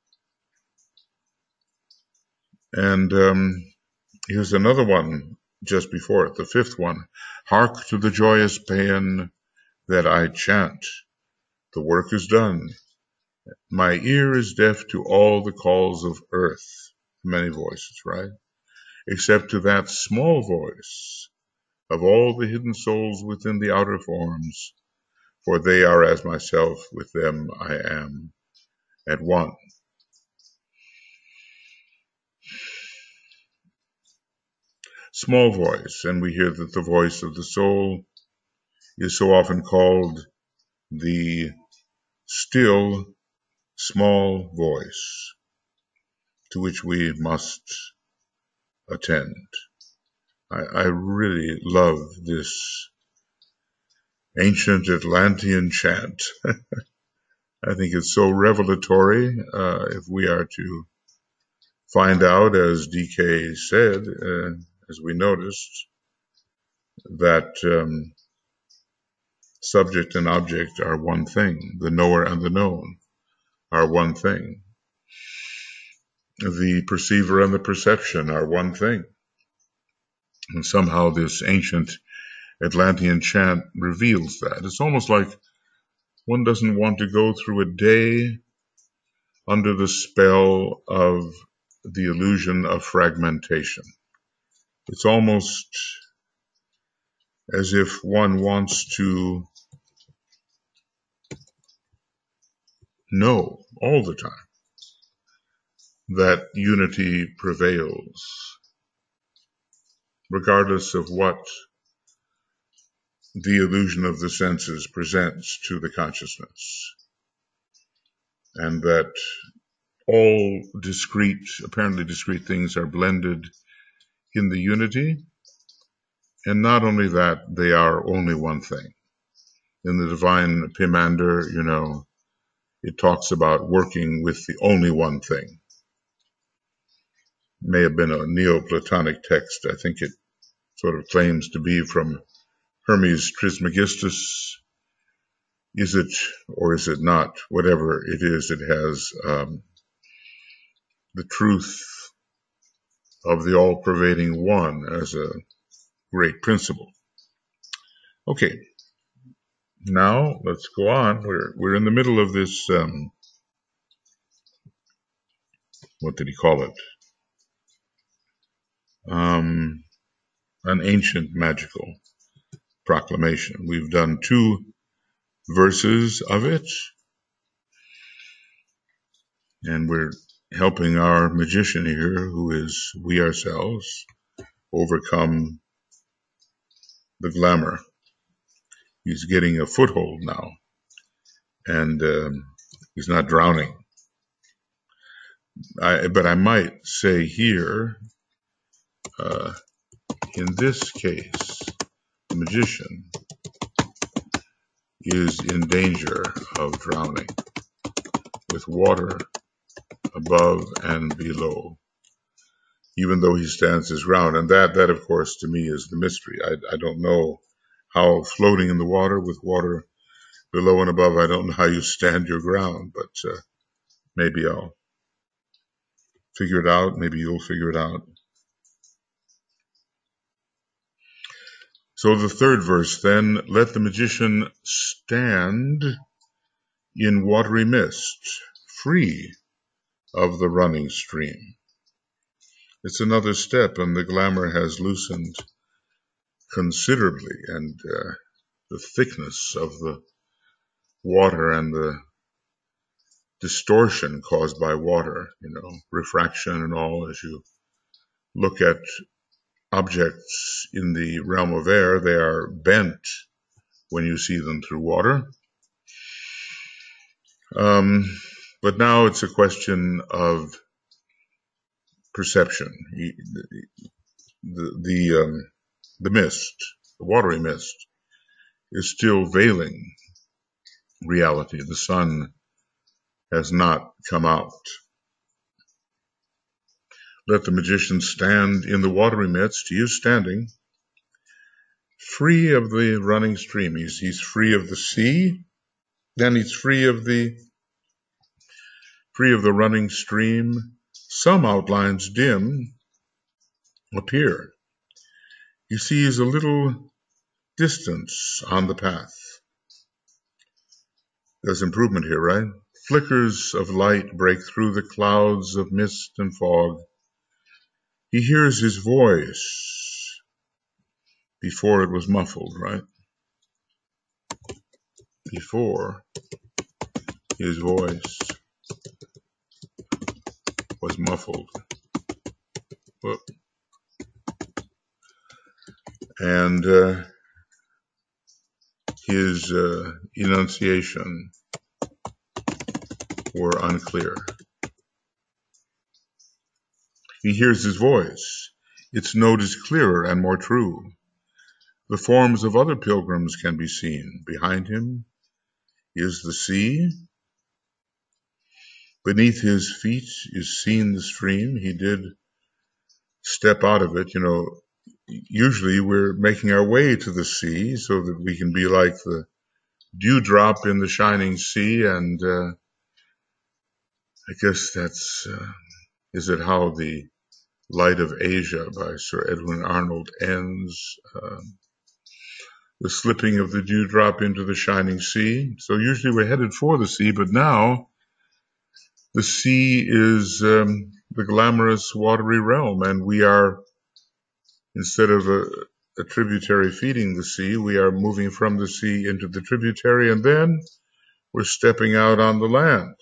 And here's another one just before it, the fifth one. Hark to the joyous paean that I chant. The work is done. My ear is deaf to all the calls of earth. Many voices, right? Except to that small voice of all the hidden souls within the outer forms, for they are as myself, with them I am at one. Small voice, and we hear that the voice of the soul is so often called the still small voice, to which we must attend. I really love this ancient Atlantean chant. I think it's so revelatory. If we are to find out, as DK said, as we noticed, that subject and object are one thing. The knower and the known are one thing. The perceiver and the perception are one thing. And somehow this ancient Atlantean chant reveals that. It's almost like one doesn't want to go through a day under the spell of the illusion of fragmentation. It's almost as if one wants to know all the time that unity prevails, regardless of what the illusion of the senses presents to the consciousness, and that all apparently discrete things are blended in the unity, and not only that, they are only one thing. In the divine Pimander, it talks about working with the only one thing. It may have been a Neoplatonic text. I think it sort of claims to be from Hermes Trismegistus. Is it or is it not? Whatever it is, it has the truth of the all-pervading one as a great principle. Okay, now let's go on. We're in the middle of this, what did he call it? An ancient magical proclamation. We've done 2 verses of it, and we're helping our magician here, who is we ourselves, overcome the glamour. He's getting a foothold now, and he's not drowning. But I might say here, in this case, the magician is in danger of drowning with water above and below, even though he stands his ground. And that of course, to me is the mystery. I don't know how floating in the water with water below and above, I don't know how you stand your ground, but maybe I'll figure it out. Maybe you'll figure it out. So the third verse then, let the magician stand in watery mist, free of the running stream. It's another step, and the glamour has loosened considerably, and the thickness of the water and the distortion caused by water, refraction and all, as you look at objects in the realm of air, they are bent when you see them through water. But now it's a question of perception. The mist, the watery mist, is still veiling reality. The sun has not come out. Let the magician stand in the watery midst. He is standing, free of the running stream. He's free of the sea, then he's free of the running stream. Some outlines dim appear. He sees a little distance on the path. There's improvement here, right? Flickers of light break through the clouds of mist and fog. He hears his voice before it was muffled, right? Before his voice was muffled. Whoop. And his enunciation were unclear. He hears his voice. Its note is clearer and more true. The forms of other pilgrims can be seen. Behind him is the sea. Beneath his feet is seen the stream. He did step out of it. Usually we're making our way to the sea so that we can be like the dewdrop in the shining sea. And I guess that's, is it how the Light of Asia by Sir Edwin Arnold ends? The slipping of the dewdrop into the shining sea. So usually we're headed for the sea, but now the sea is the glamorous watery realm, and we are, instead of a tributary feeding the sea, we are moving from the sea into the tributary, and then we're stepping out on the land.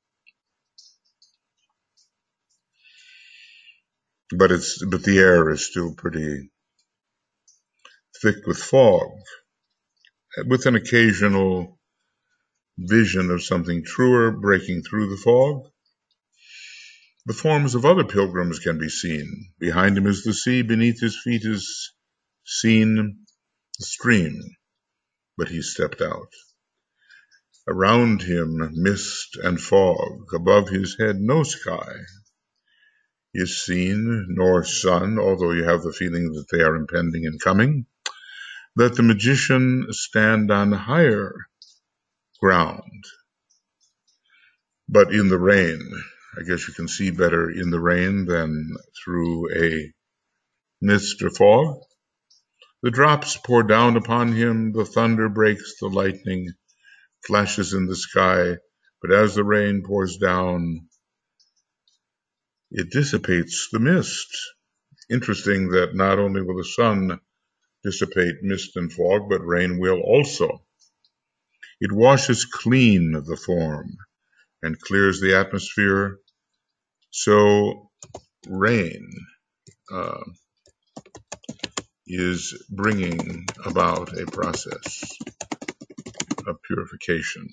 But the air is still pretty thick with fog, with an occasional vision of something truer breaking through the fog. The forms of other pilgrims can be seen. Behind him is the sea, beneath his feet is seen the stream, but he stepped out. Around him mist and fog, above his head no sky is seen, nor sun, although you have the feeling that they are impending and coming. Let the magician stand on higher ground, but in the rain. I guess you can see better in the rain than through a mist or fog. The drops pour down upon him, the thunder breaks, the lightning flashes in the sky, but as the rain pours down, it dissipates the mist. Interesting that not only will the sun dissipate mist and fog, but rain will also. It washes clean the form and clears the atmosphere. So rain is bringing about a process of purification.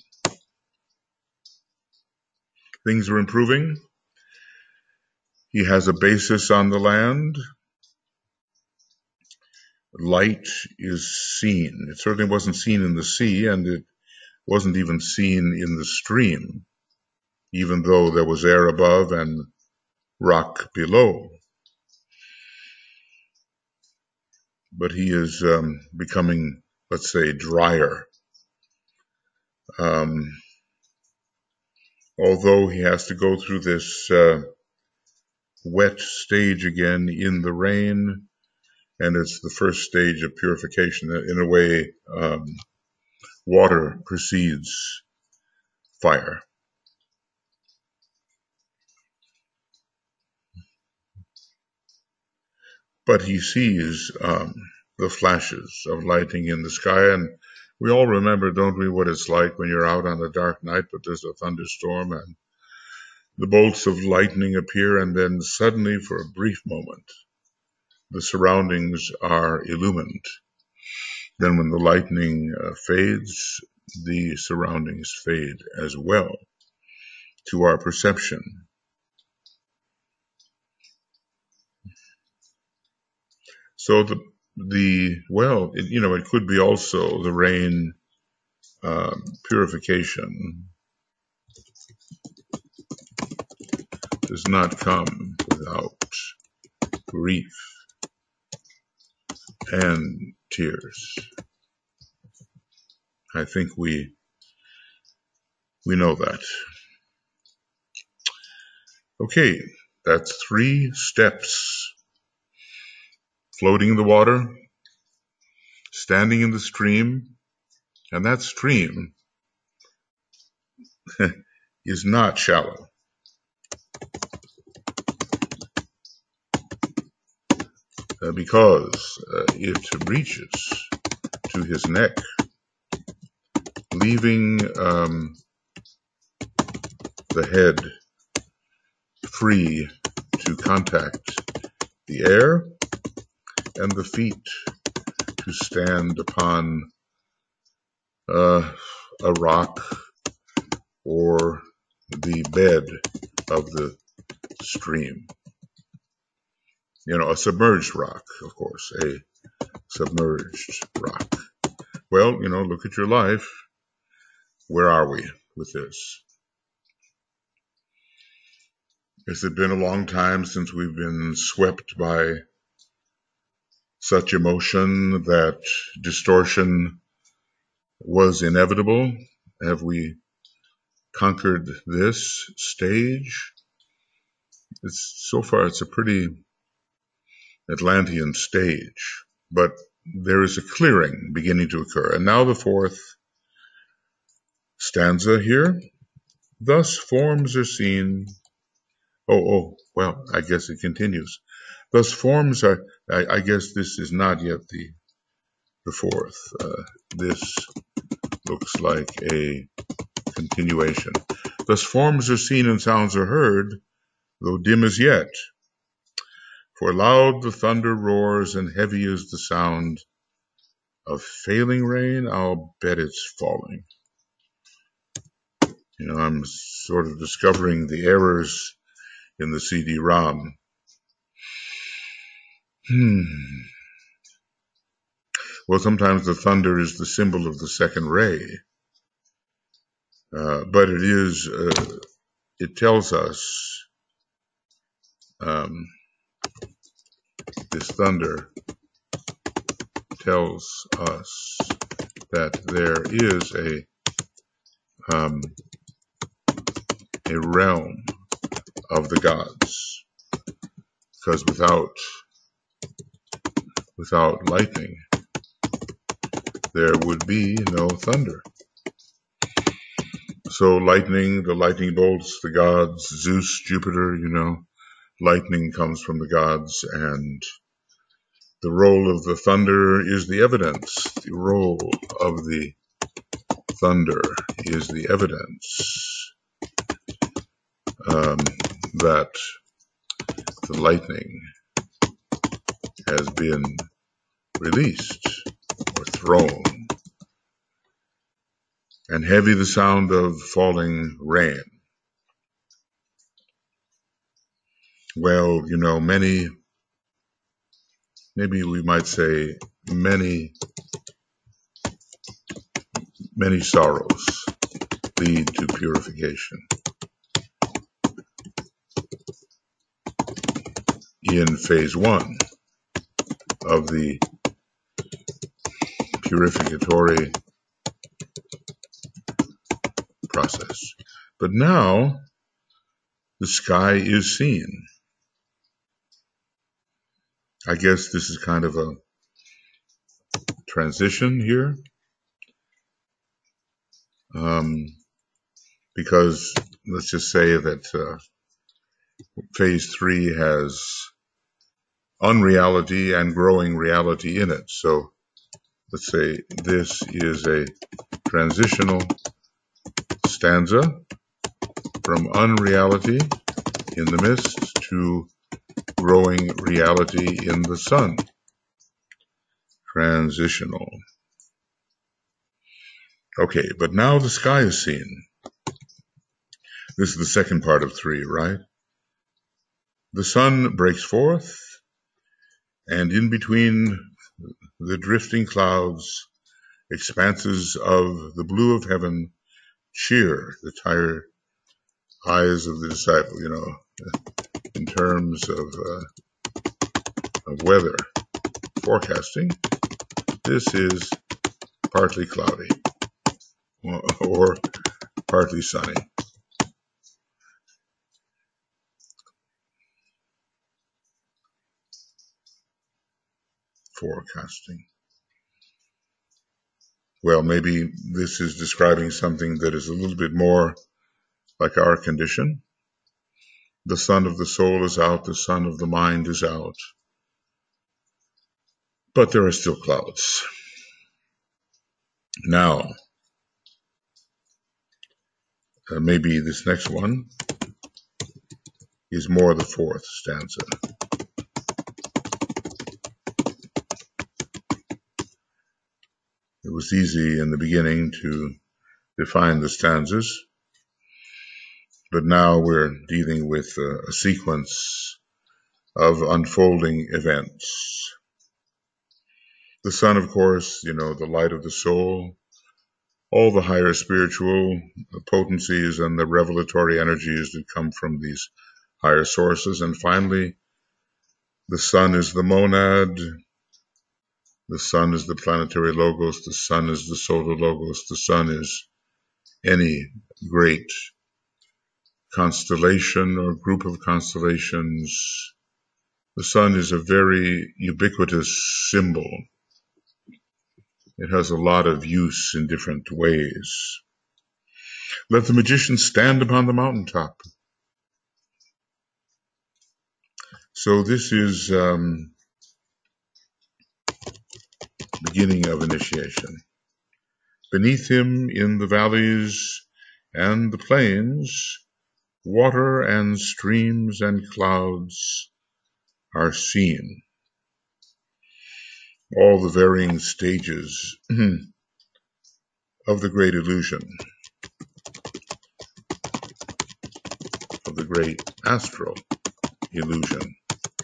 Things are improving. He has a basis on the land. Light is seen. It certainly wasn't seen in the sea, and it wasn't even seen in the stream. even though there was air above and rock below. But he is becoming, let's say, drier. Although he has to go through this wet stage again in the rain, and it's the first stage of purification. In a way, water precedes fire. But he sees the flashes of lightning in the sky, and we all remember, don't we, what it's like when you're out on a dark night, but there's a thunderstorm, and the bolts of lightning appear, and then suddenly, for a brief moment, the surroundings are illumined. Then when the lightning fades, the surroundings fade as well to our perception. So it could be also the rain purification does not come without grief and tears. I think we know that. Okay, that's 3 steps. Floating in the water, standing in the stream, and that stream is not shallow. Because it reaches to his neck, leaving the head free to contact the air, and the feet to stand upon a rock or the bed of the stream. A submerged rock, of course, a submerged rock. Well, look at your life. Where are we with this? Has it been a long time since we've been swept by such emotion that distortion was inevitable? Have we conquered this stage? So far, it's a pretty Atlantean stage, but there is a clearing beginning to occur. And now the 4th stanza here. Thus forms are seen. Well, I guess it continues. Thus forms are, I guess this is not yet the 4th. This looks like a continuation. Thus forms are seen and sounds are heard, though dim as yet. For loud the thunder roars and heavy is the sound of failing rain. I'll bet it's falling. I'm sort of discovering the errors in the CD-ROM. Well, sometimes the thunder is the symbol of the second ray. But it tells us, this thunder tells us that there is a realm of the gods, because without lightning, there would be no thunder. So the lightning bolts, the gods, Zeus, Jupiter, lightning comes from the gods, and the roll of the thunder is the evidence. The roll of the thunder is the evidence that the lightning has been released or thrown. And heavy the sound of falling rain. Well, maybe we might say many sorrows lead to purification. in phase one of the purificatory process. But now the sky is seen. I guess this is kind of a transition here, because let's just say that phase three has unreality and growing reality in it. So let's say this is a transitional stanza from unreality in the mist to growing reality in the sun. Transitional. Okay, but now the sky is seen. This is the second part of three, right? The sun breaks forth, and in between the drifting clouds, expanses of the blue of heaven cheer the tired eyes of the disciple, in terms of weather forecasting. This is partly cloudy or partly sunny. Forecasting. Well, maybe this is describing something that is a little bit more like our condition. The sun of the soul is out, the sun of the mind is out, but there are still clouds. Now, maybe this next one is more the fourth stanza. It was easy in the beginning to define the stanzas, but now we're dealing with a sequence of unfolding events. The sun, of course, the light of the soul, all the higher spiritual potencies and the revelatory energies that come from these higher sources. And finally, the sun is the monad, the sun is the planetary logos, the sun is the solar logos, the sun is any great constellation or group of constellations. The sun is a very ubiquitous symbol. It has a lot of use in different ways. Let the magician stand upon the mountaintop. So this is beginning of initiation. Beneath him in the valleys and the plains, water and streams and clouds are seen. All the varying stages of the great illusion, of the great astral illusion.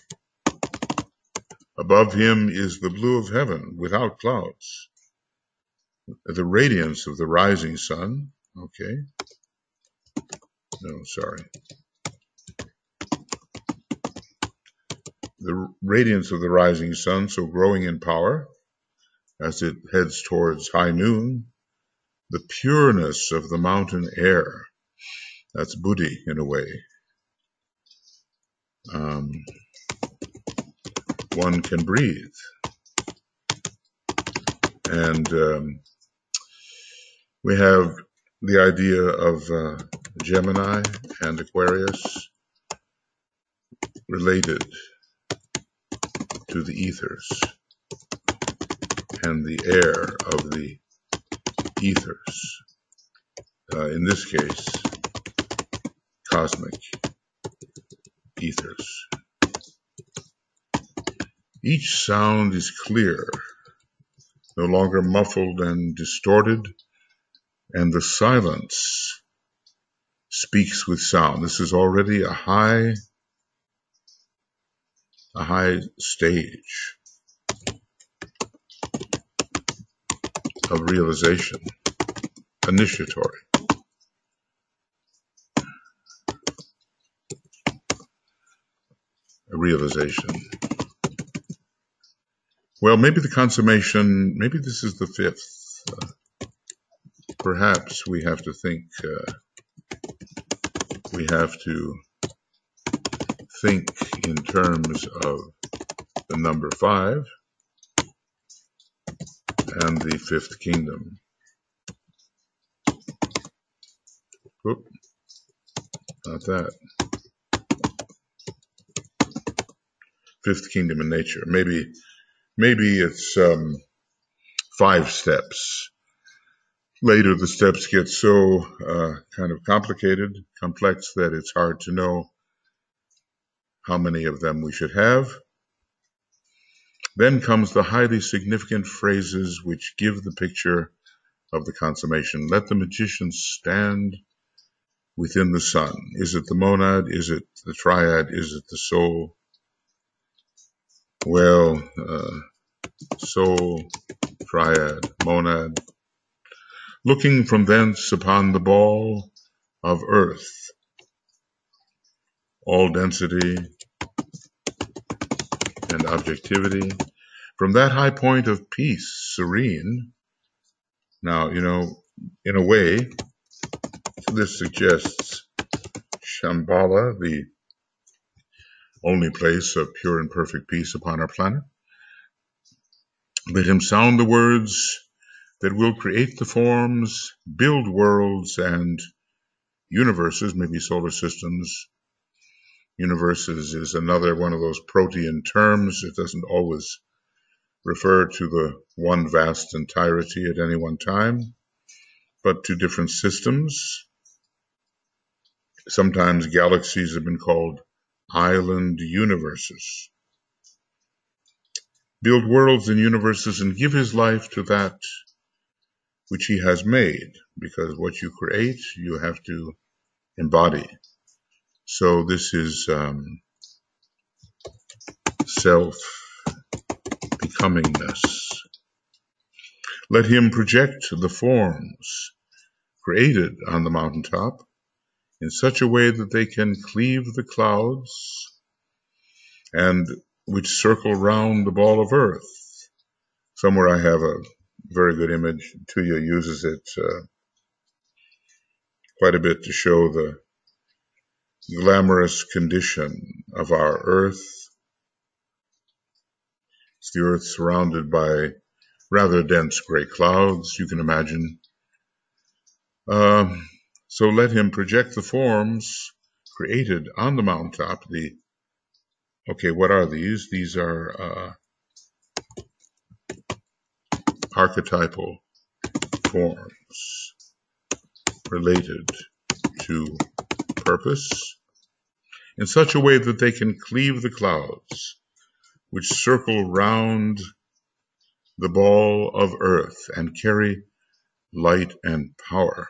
Above him is the blue of heaven without clouds, the radiance of the rising sun. Okay. No, sorry. The radiance of the rising sun, so growing in power as it heads towards high noon. The pureness of the mountain air. That's Buddhi in a way. One can breathe. And we have the idea of Gemini and Aquarius related to the ethers and the air of the ethers. In this case, cosmic ethers. Each sound is clear, no longer muffled and distorted, and the silence speaks with sound. This is already a high stage of realization, initiatory. A realization. Well, maybe the consummation, maybe this is the fifth. Perhaps we have to think, in terms of the number 5 and the fifth kingdom. Oop, not that. Fifth kingdom in nature. Maybe it's 5 steps. Later, the steps get so kind of complicated, complex, that it's hard to know how many of them we should have. Then comes the highly significant phrases which give the picture of the consummation. Let the magician stand within the sun. Is it the monad? Is it the triad? Is it the soul? Well, soul, triad, monad. Looking from thence upon the ball of earth, all density and objectivity, from that high point of peace, serene. Now, in a way, this suggests Shambhala, the only place of pure and perfect peace upon our planet. Let him sound the words that will create the forms, build worlds and universes, maybe solar systems. Universes is another one of those protean terms. It doesn't always refer to the one vast entirety at any one time, but to different systems. Sometimes galaxies have been called island universes. Build worlds and universes and give his life to that which he has made, because what you create, you have to embody. So this is self-becomingness. Let him project the forms created on the mountaintop in such a way that they can cleave the clouds and which circle round the ball of earth. Somewhere I have a very good image. Tuya uses it quite a bit to show the glamorous condition of our earth. It's the earth surrounded by rather dense gray clouds, you can imagine. So let him project the forms created on the mountaintop. Okay, what are these? These are archetypal forms related to purpose in such a way that they can cleave the clouds which circle round the ball of earth and carry light and power.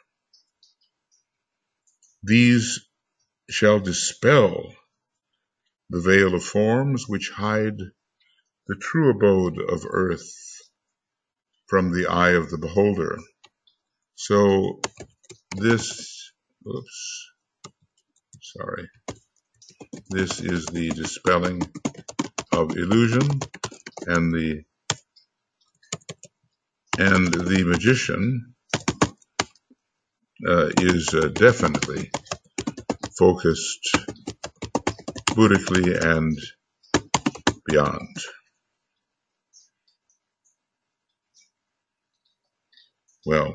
These shall dispel the veil of forms which hide the true abode of earth from the eye of the beholder. So this is the dispelling of illusion, and the magician is definitely focused Buddhically and beyond. Well,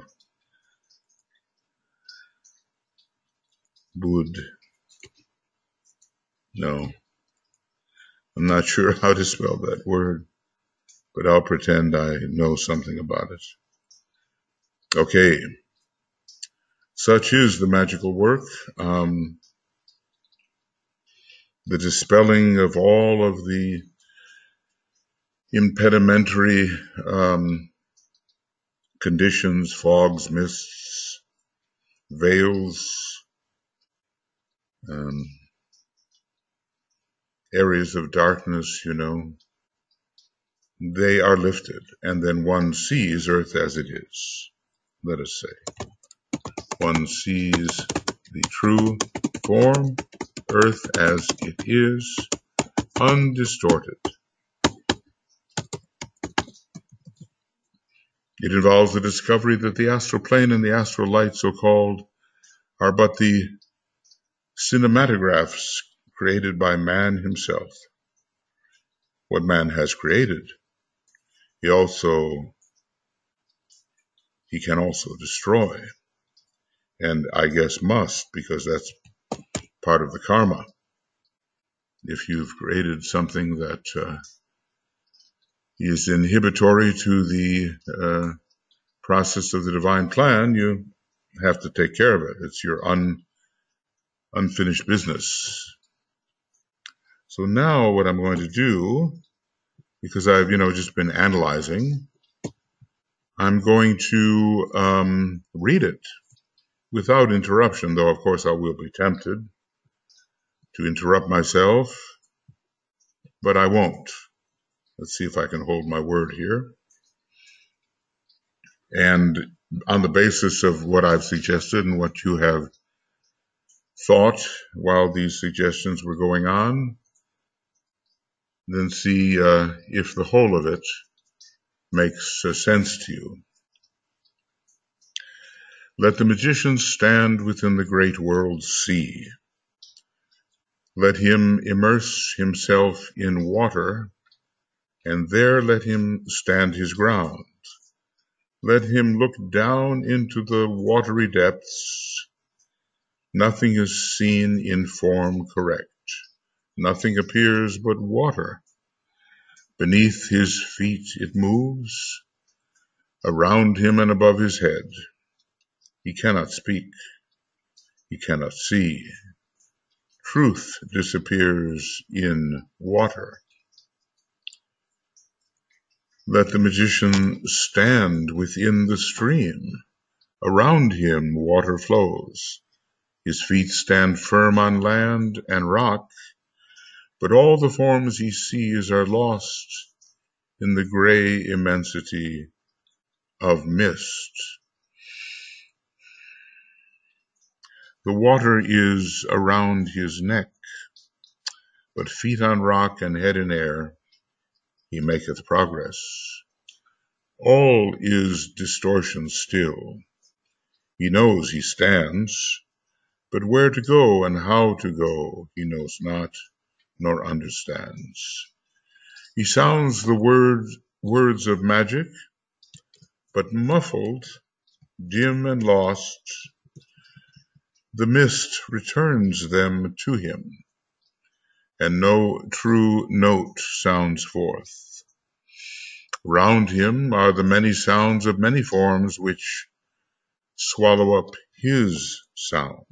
no, I'm not sure how to spell that word, but I'll pretend I know something about it. Okay, such is the magical work, the dispelling of all of the impedimentary conditions, fogs, mists, veils, areas of darkness, they are lifted, and then one sees earth as it is, let us say. One sees the true form, earth as it is, undistorted. It involves the discovery that the astral plane and the astral light, so-called, are but the cinematographs created by man himself. What man has created, he can also destroy, and I guess must, because that's part of the karma. If you've created something that is inhibitory to the process of the divine plan, you have to take care of it. It's your unfinished business. So now what I'm going to do, because I've just been analyzing, I'm going to read it without interruption, though of course I will be tempted to interrupt myself, but I won't. Let's see if I can hold my word here. And on the basis of what I've suggested and what you have thought while these suggestions were going on, then see if the whole of it makes sense to you. Let the magician stand within the great world's sea. Let him immerse himself in water, and there let him stand his ground. Let him look down into the watery depths. Nothing is seen in form correct. Nothing appears but water. Beneath his feet it moves, around him and above his head. He cannot speak. He cannot see. Truth disappears in water. Let the magician stand within the stream. Around him water flows. His feet stand firm on land and rock, but all the forms he sees are lost in the gray immensity of mist. The water is around his neck, but feet on rock and head in air, he maketh progress. All is distortion still. He knows he stands, but where to go and how to go he knows not, nor understands. He sounds the words of magic, but muffled, dim and lost, the mist returns them to him, and no true note sounds forth. Round him are the many sounds of many forms which swallow up his sound.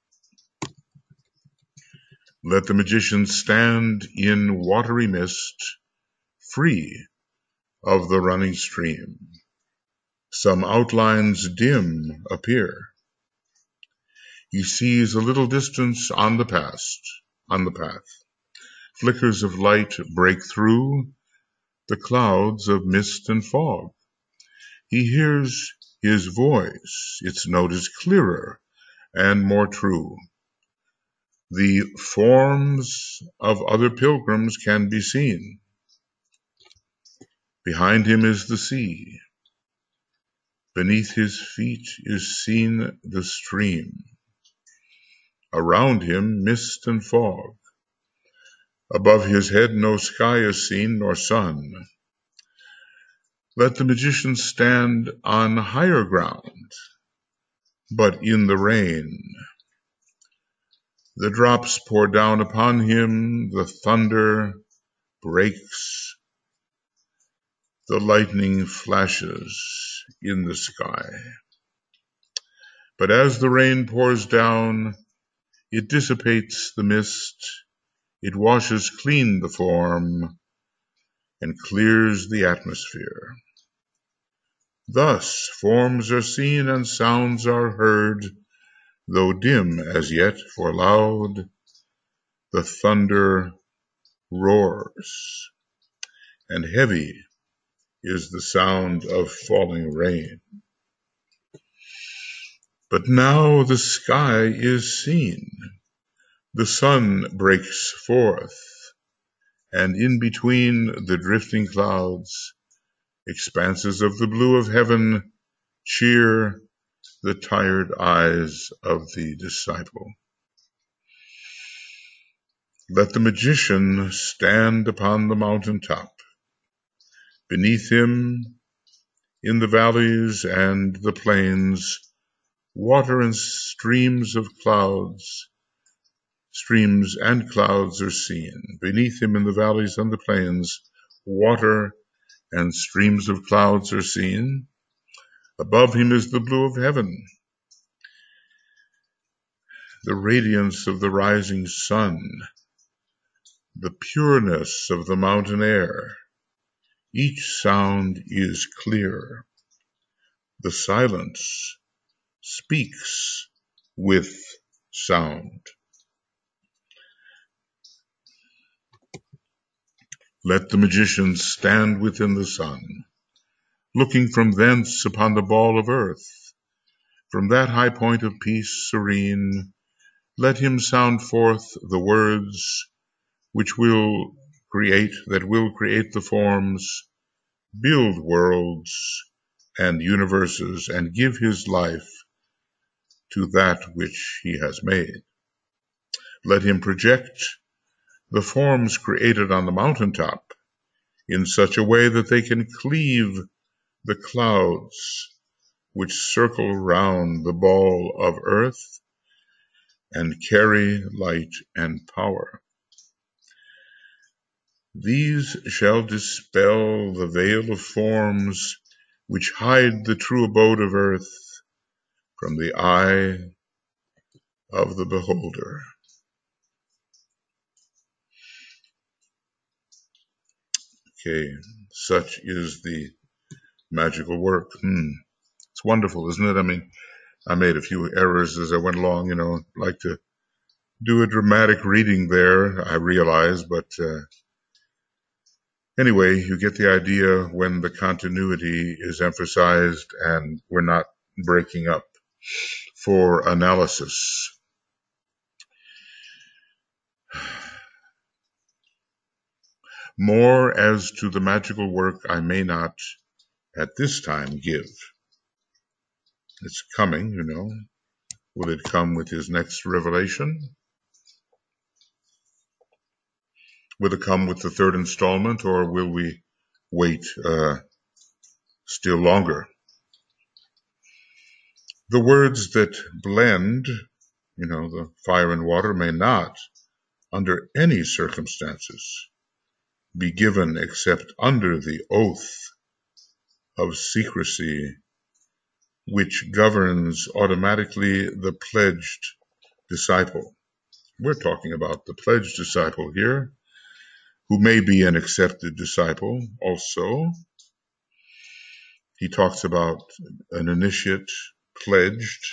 Let the magician stand in watery mist, free of the running stream. Some outlines dim appear. He sees a little distance on the path. Flickers of light break through the clouds of mist and fog. He hears his voice. Its note is clearer and more true. The forms of other pilgrims can be seen. Behind him is the sea. Beneath his feet is seen the stream. Around him mist and fog. Above his head no sky is seen, nor sun. Let the magician stand on higher ground, but in the rain. The drops pour down upon him, the thunder breaks, the lightning flashes in the sky. But as the rain pours down, it dissipates the mist, it washes clean the form, and clears the atmosphere. Thus forms are seen and sounds are heard, though dim as yet, for loud the thunder roars, and heavy is the sound of falling rain. But now the sky is seen, the sun breaks forth, and in between the drifting clouds, expanses of the blue of heaven cheer the tired eyes of the disciple. Let the magician stand upon the mountaintop. Beneath him, in the valleys and the plains, water and streams and clouds are seen. Beneath him in the valleys and the plains, water and streams of clouds are seen. Above him is the blue of heaven, the radiance of the rising sun, the pureness of the mountain air. Each sound is clear. The silence speaks with sound. Let the magician stand within the sun, looking from thence upon the ball of earth. From that high point of peace serene, let him sound forth the words that will create the forms, build worlds and universes, and give his life to that which he has made. Let him project the forms created on the mountaintop in such a way that they can cleave the clouds which circle round the ball of earth and carry light and power. These shall dispel the veil of forms which hide the true abode of earth from the eye of the beholder. Okay, such is the magical work. It's wonderful, isn't it? I mean, I made a few errors as I went along, like to do a dramatic reading there, I realize, but anyway, you get the idea when the continuity is emphasized and we're not breaking up for analysis. More as to the magical work I may not at this time give. It's coming, Will it come with his next revelation? Will it come with the third installment, or will we wait still longer? The words that blend, the fire and water, may not, under any circumstances, be given except under the oath of secrecy which governs automatically the pledged disciple. We're talking about the pledged disciple here, who may be an accepted disciple also. He talks about an initiate pledged,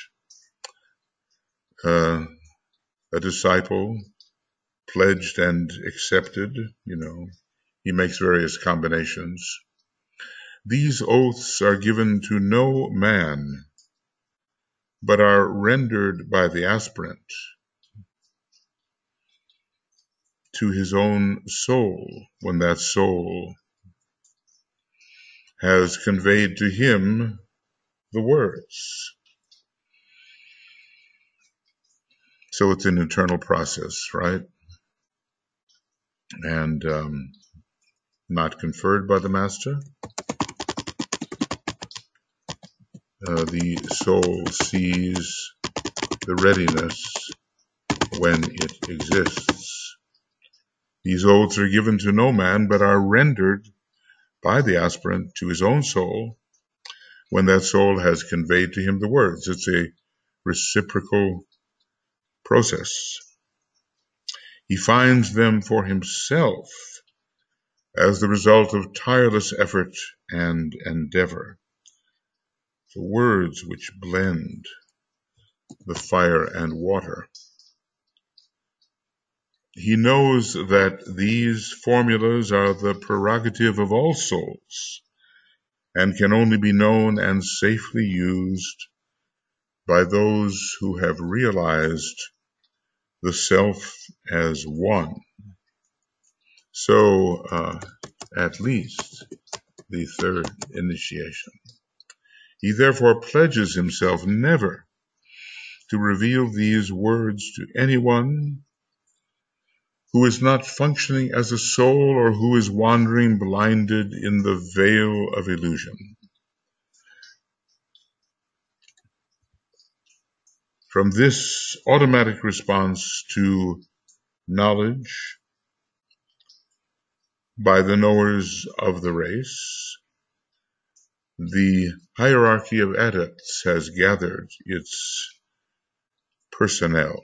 a disciple pledged and accepted, He makes various combinations. These oaths are given to no man, but are rendered by the aspirant to his own soul, when that soul has conveyed to him the words. So it's an internal process, right? And not conferred by the master. The soul sees the readiness when it exists. These oaths are given to no man, but are rendered by the aspirant to his own soul when that soul has conveyed to him the words. It's a reciprocal process. He finds them for himself as the result of tireless effort and endeavor. The words which blend the fire and water. He knows that these formulas are the prerogative of all souls and can only be known and safely used by those who have realized the self as one. So, at least the third initiation. He therefore pledges himself never to reveal these words to anyone who is not functioning as a soul or who is wandering blinded in the veil of illusion. From this automatic response to knowledge by the knowers of the race, the hierarchy of adepts has gathered its personnel.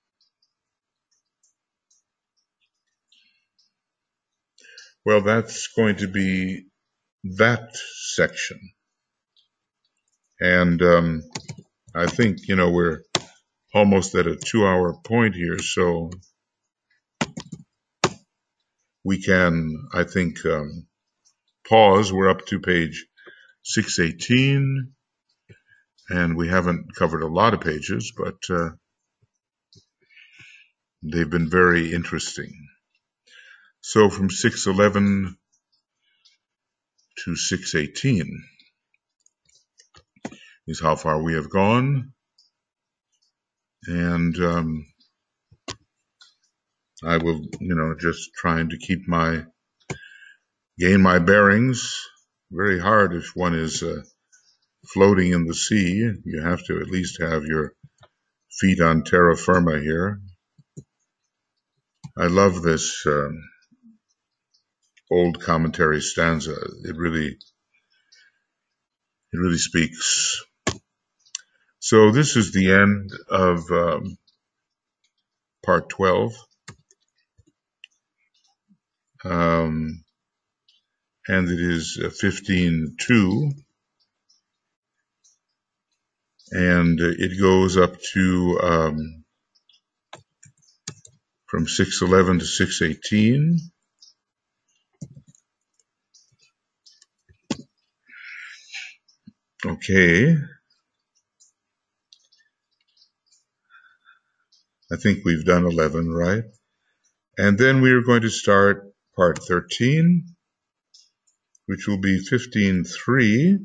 Well, that's going to be that section. And I think, we're almost at a 2-hour point here, so we can, I think, pause. We're up to page 618, and we haven't covered a lot of pages, but they've been very interesting. So from 611 to 618 is how far we have gone. And I will, just trying to gain my bearings. Very hard if one is floating in the sea. You have to at least have your feet on terra firma here. I love this old commentary stanza. It really speaks. So this is the end of part 12. And it is 15:2. And it goes up to from 611 to 618. Okay. I think we've done 11, right? And then we are going to start part 13, which will be 15:3.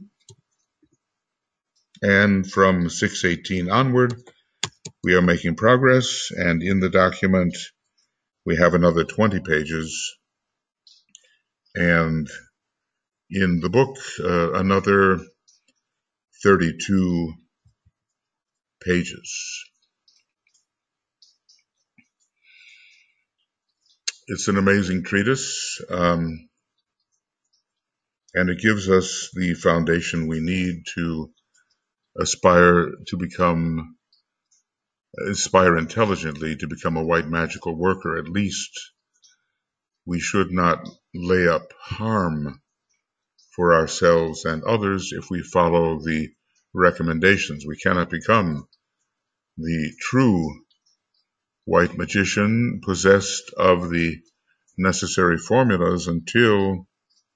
And from 618 onward, we are making progress. And in the document, we have another 20 pages. And in the book, another 32 pages. It's an amazing treatise, and it gives us the foundation we need to aspire intelligently to become a white magical worker. At least we should not lay up harm for ourselves and others if we follow the recommendations. We cannot become the true white magician possessed of the necessary formulas until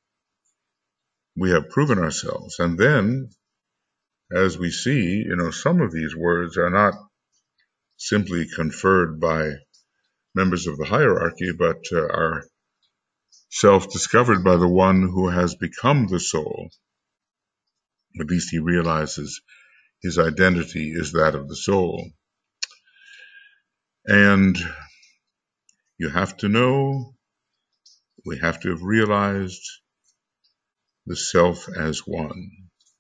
we have proven ourselves. And then, as we see, some of these words are not simply conferred by members of the hierarchy, but are self-discovered by the one who has become the soul. At least he realizes his identity is that of the soul. And you have to know, we have to have realized the self as one.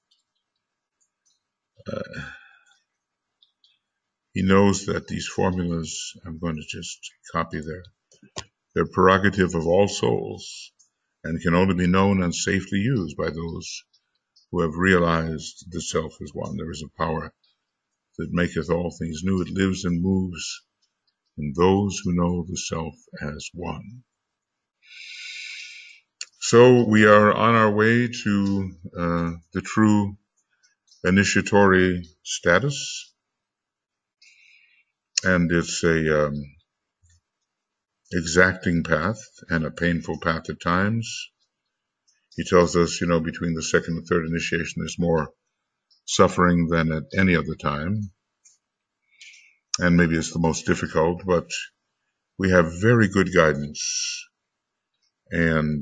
He knows that these formulas, I'm going to just copy they're prerogative of all souls and can only be known and safely used by those who have realized the self is one. There is a power that maketh all things new. It lives and moves in those who know the self as one. So we are on our way to the true initiatory status, and it's a exacting path and a painful path at times. He tells us, between the second and third initiation, there's more suffering than at any other time. And maybe it's the most difficult, but we have very good guidance And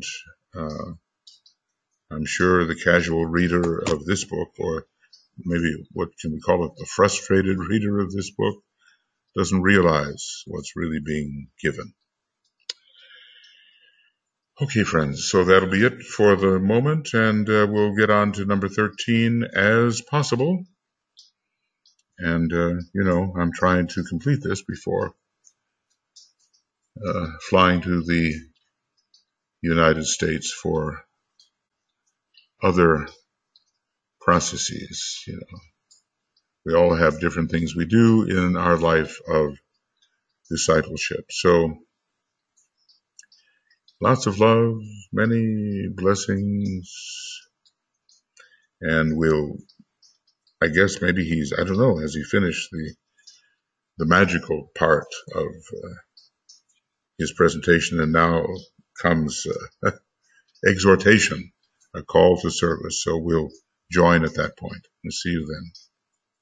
I'm sure the casual reader of this book, or maybe what can we call it, the frustrated reader of this book, doesn't realize what's really being given. Okay, friends, so that'll be it for the moment, and we'll get on to number 13 as possible. And, I'm trying to complete this before flying to the United States for other processes. We all have different things we do in our life of discipleship. So lots of love, many blessings, and I guess maybe I don't know, has he finished the magical part of his presentation, and now comes exhortation, a call to service. So we'll join at that point. We'll see you then.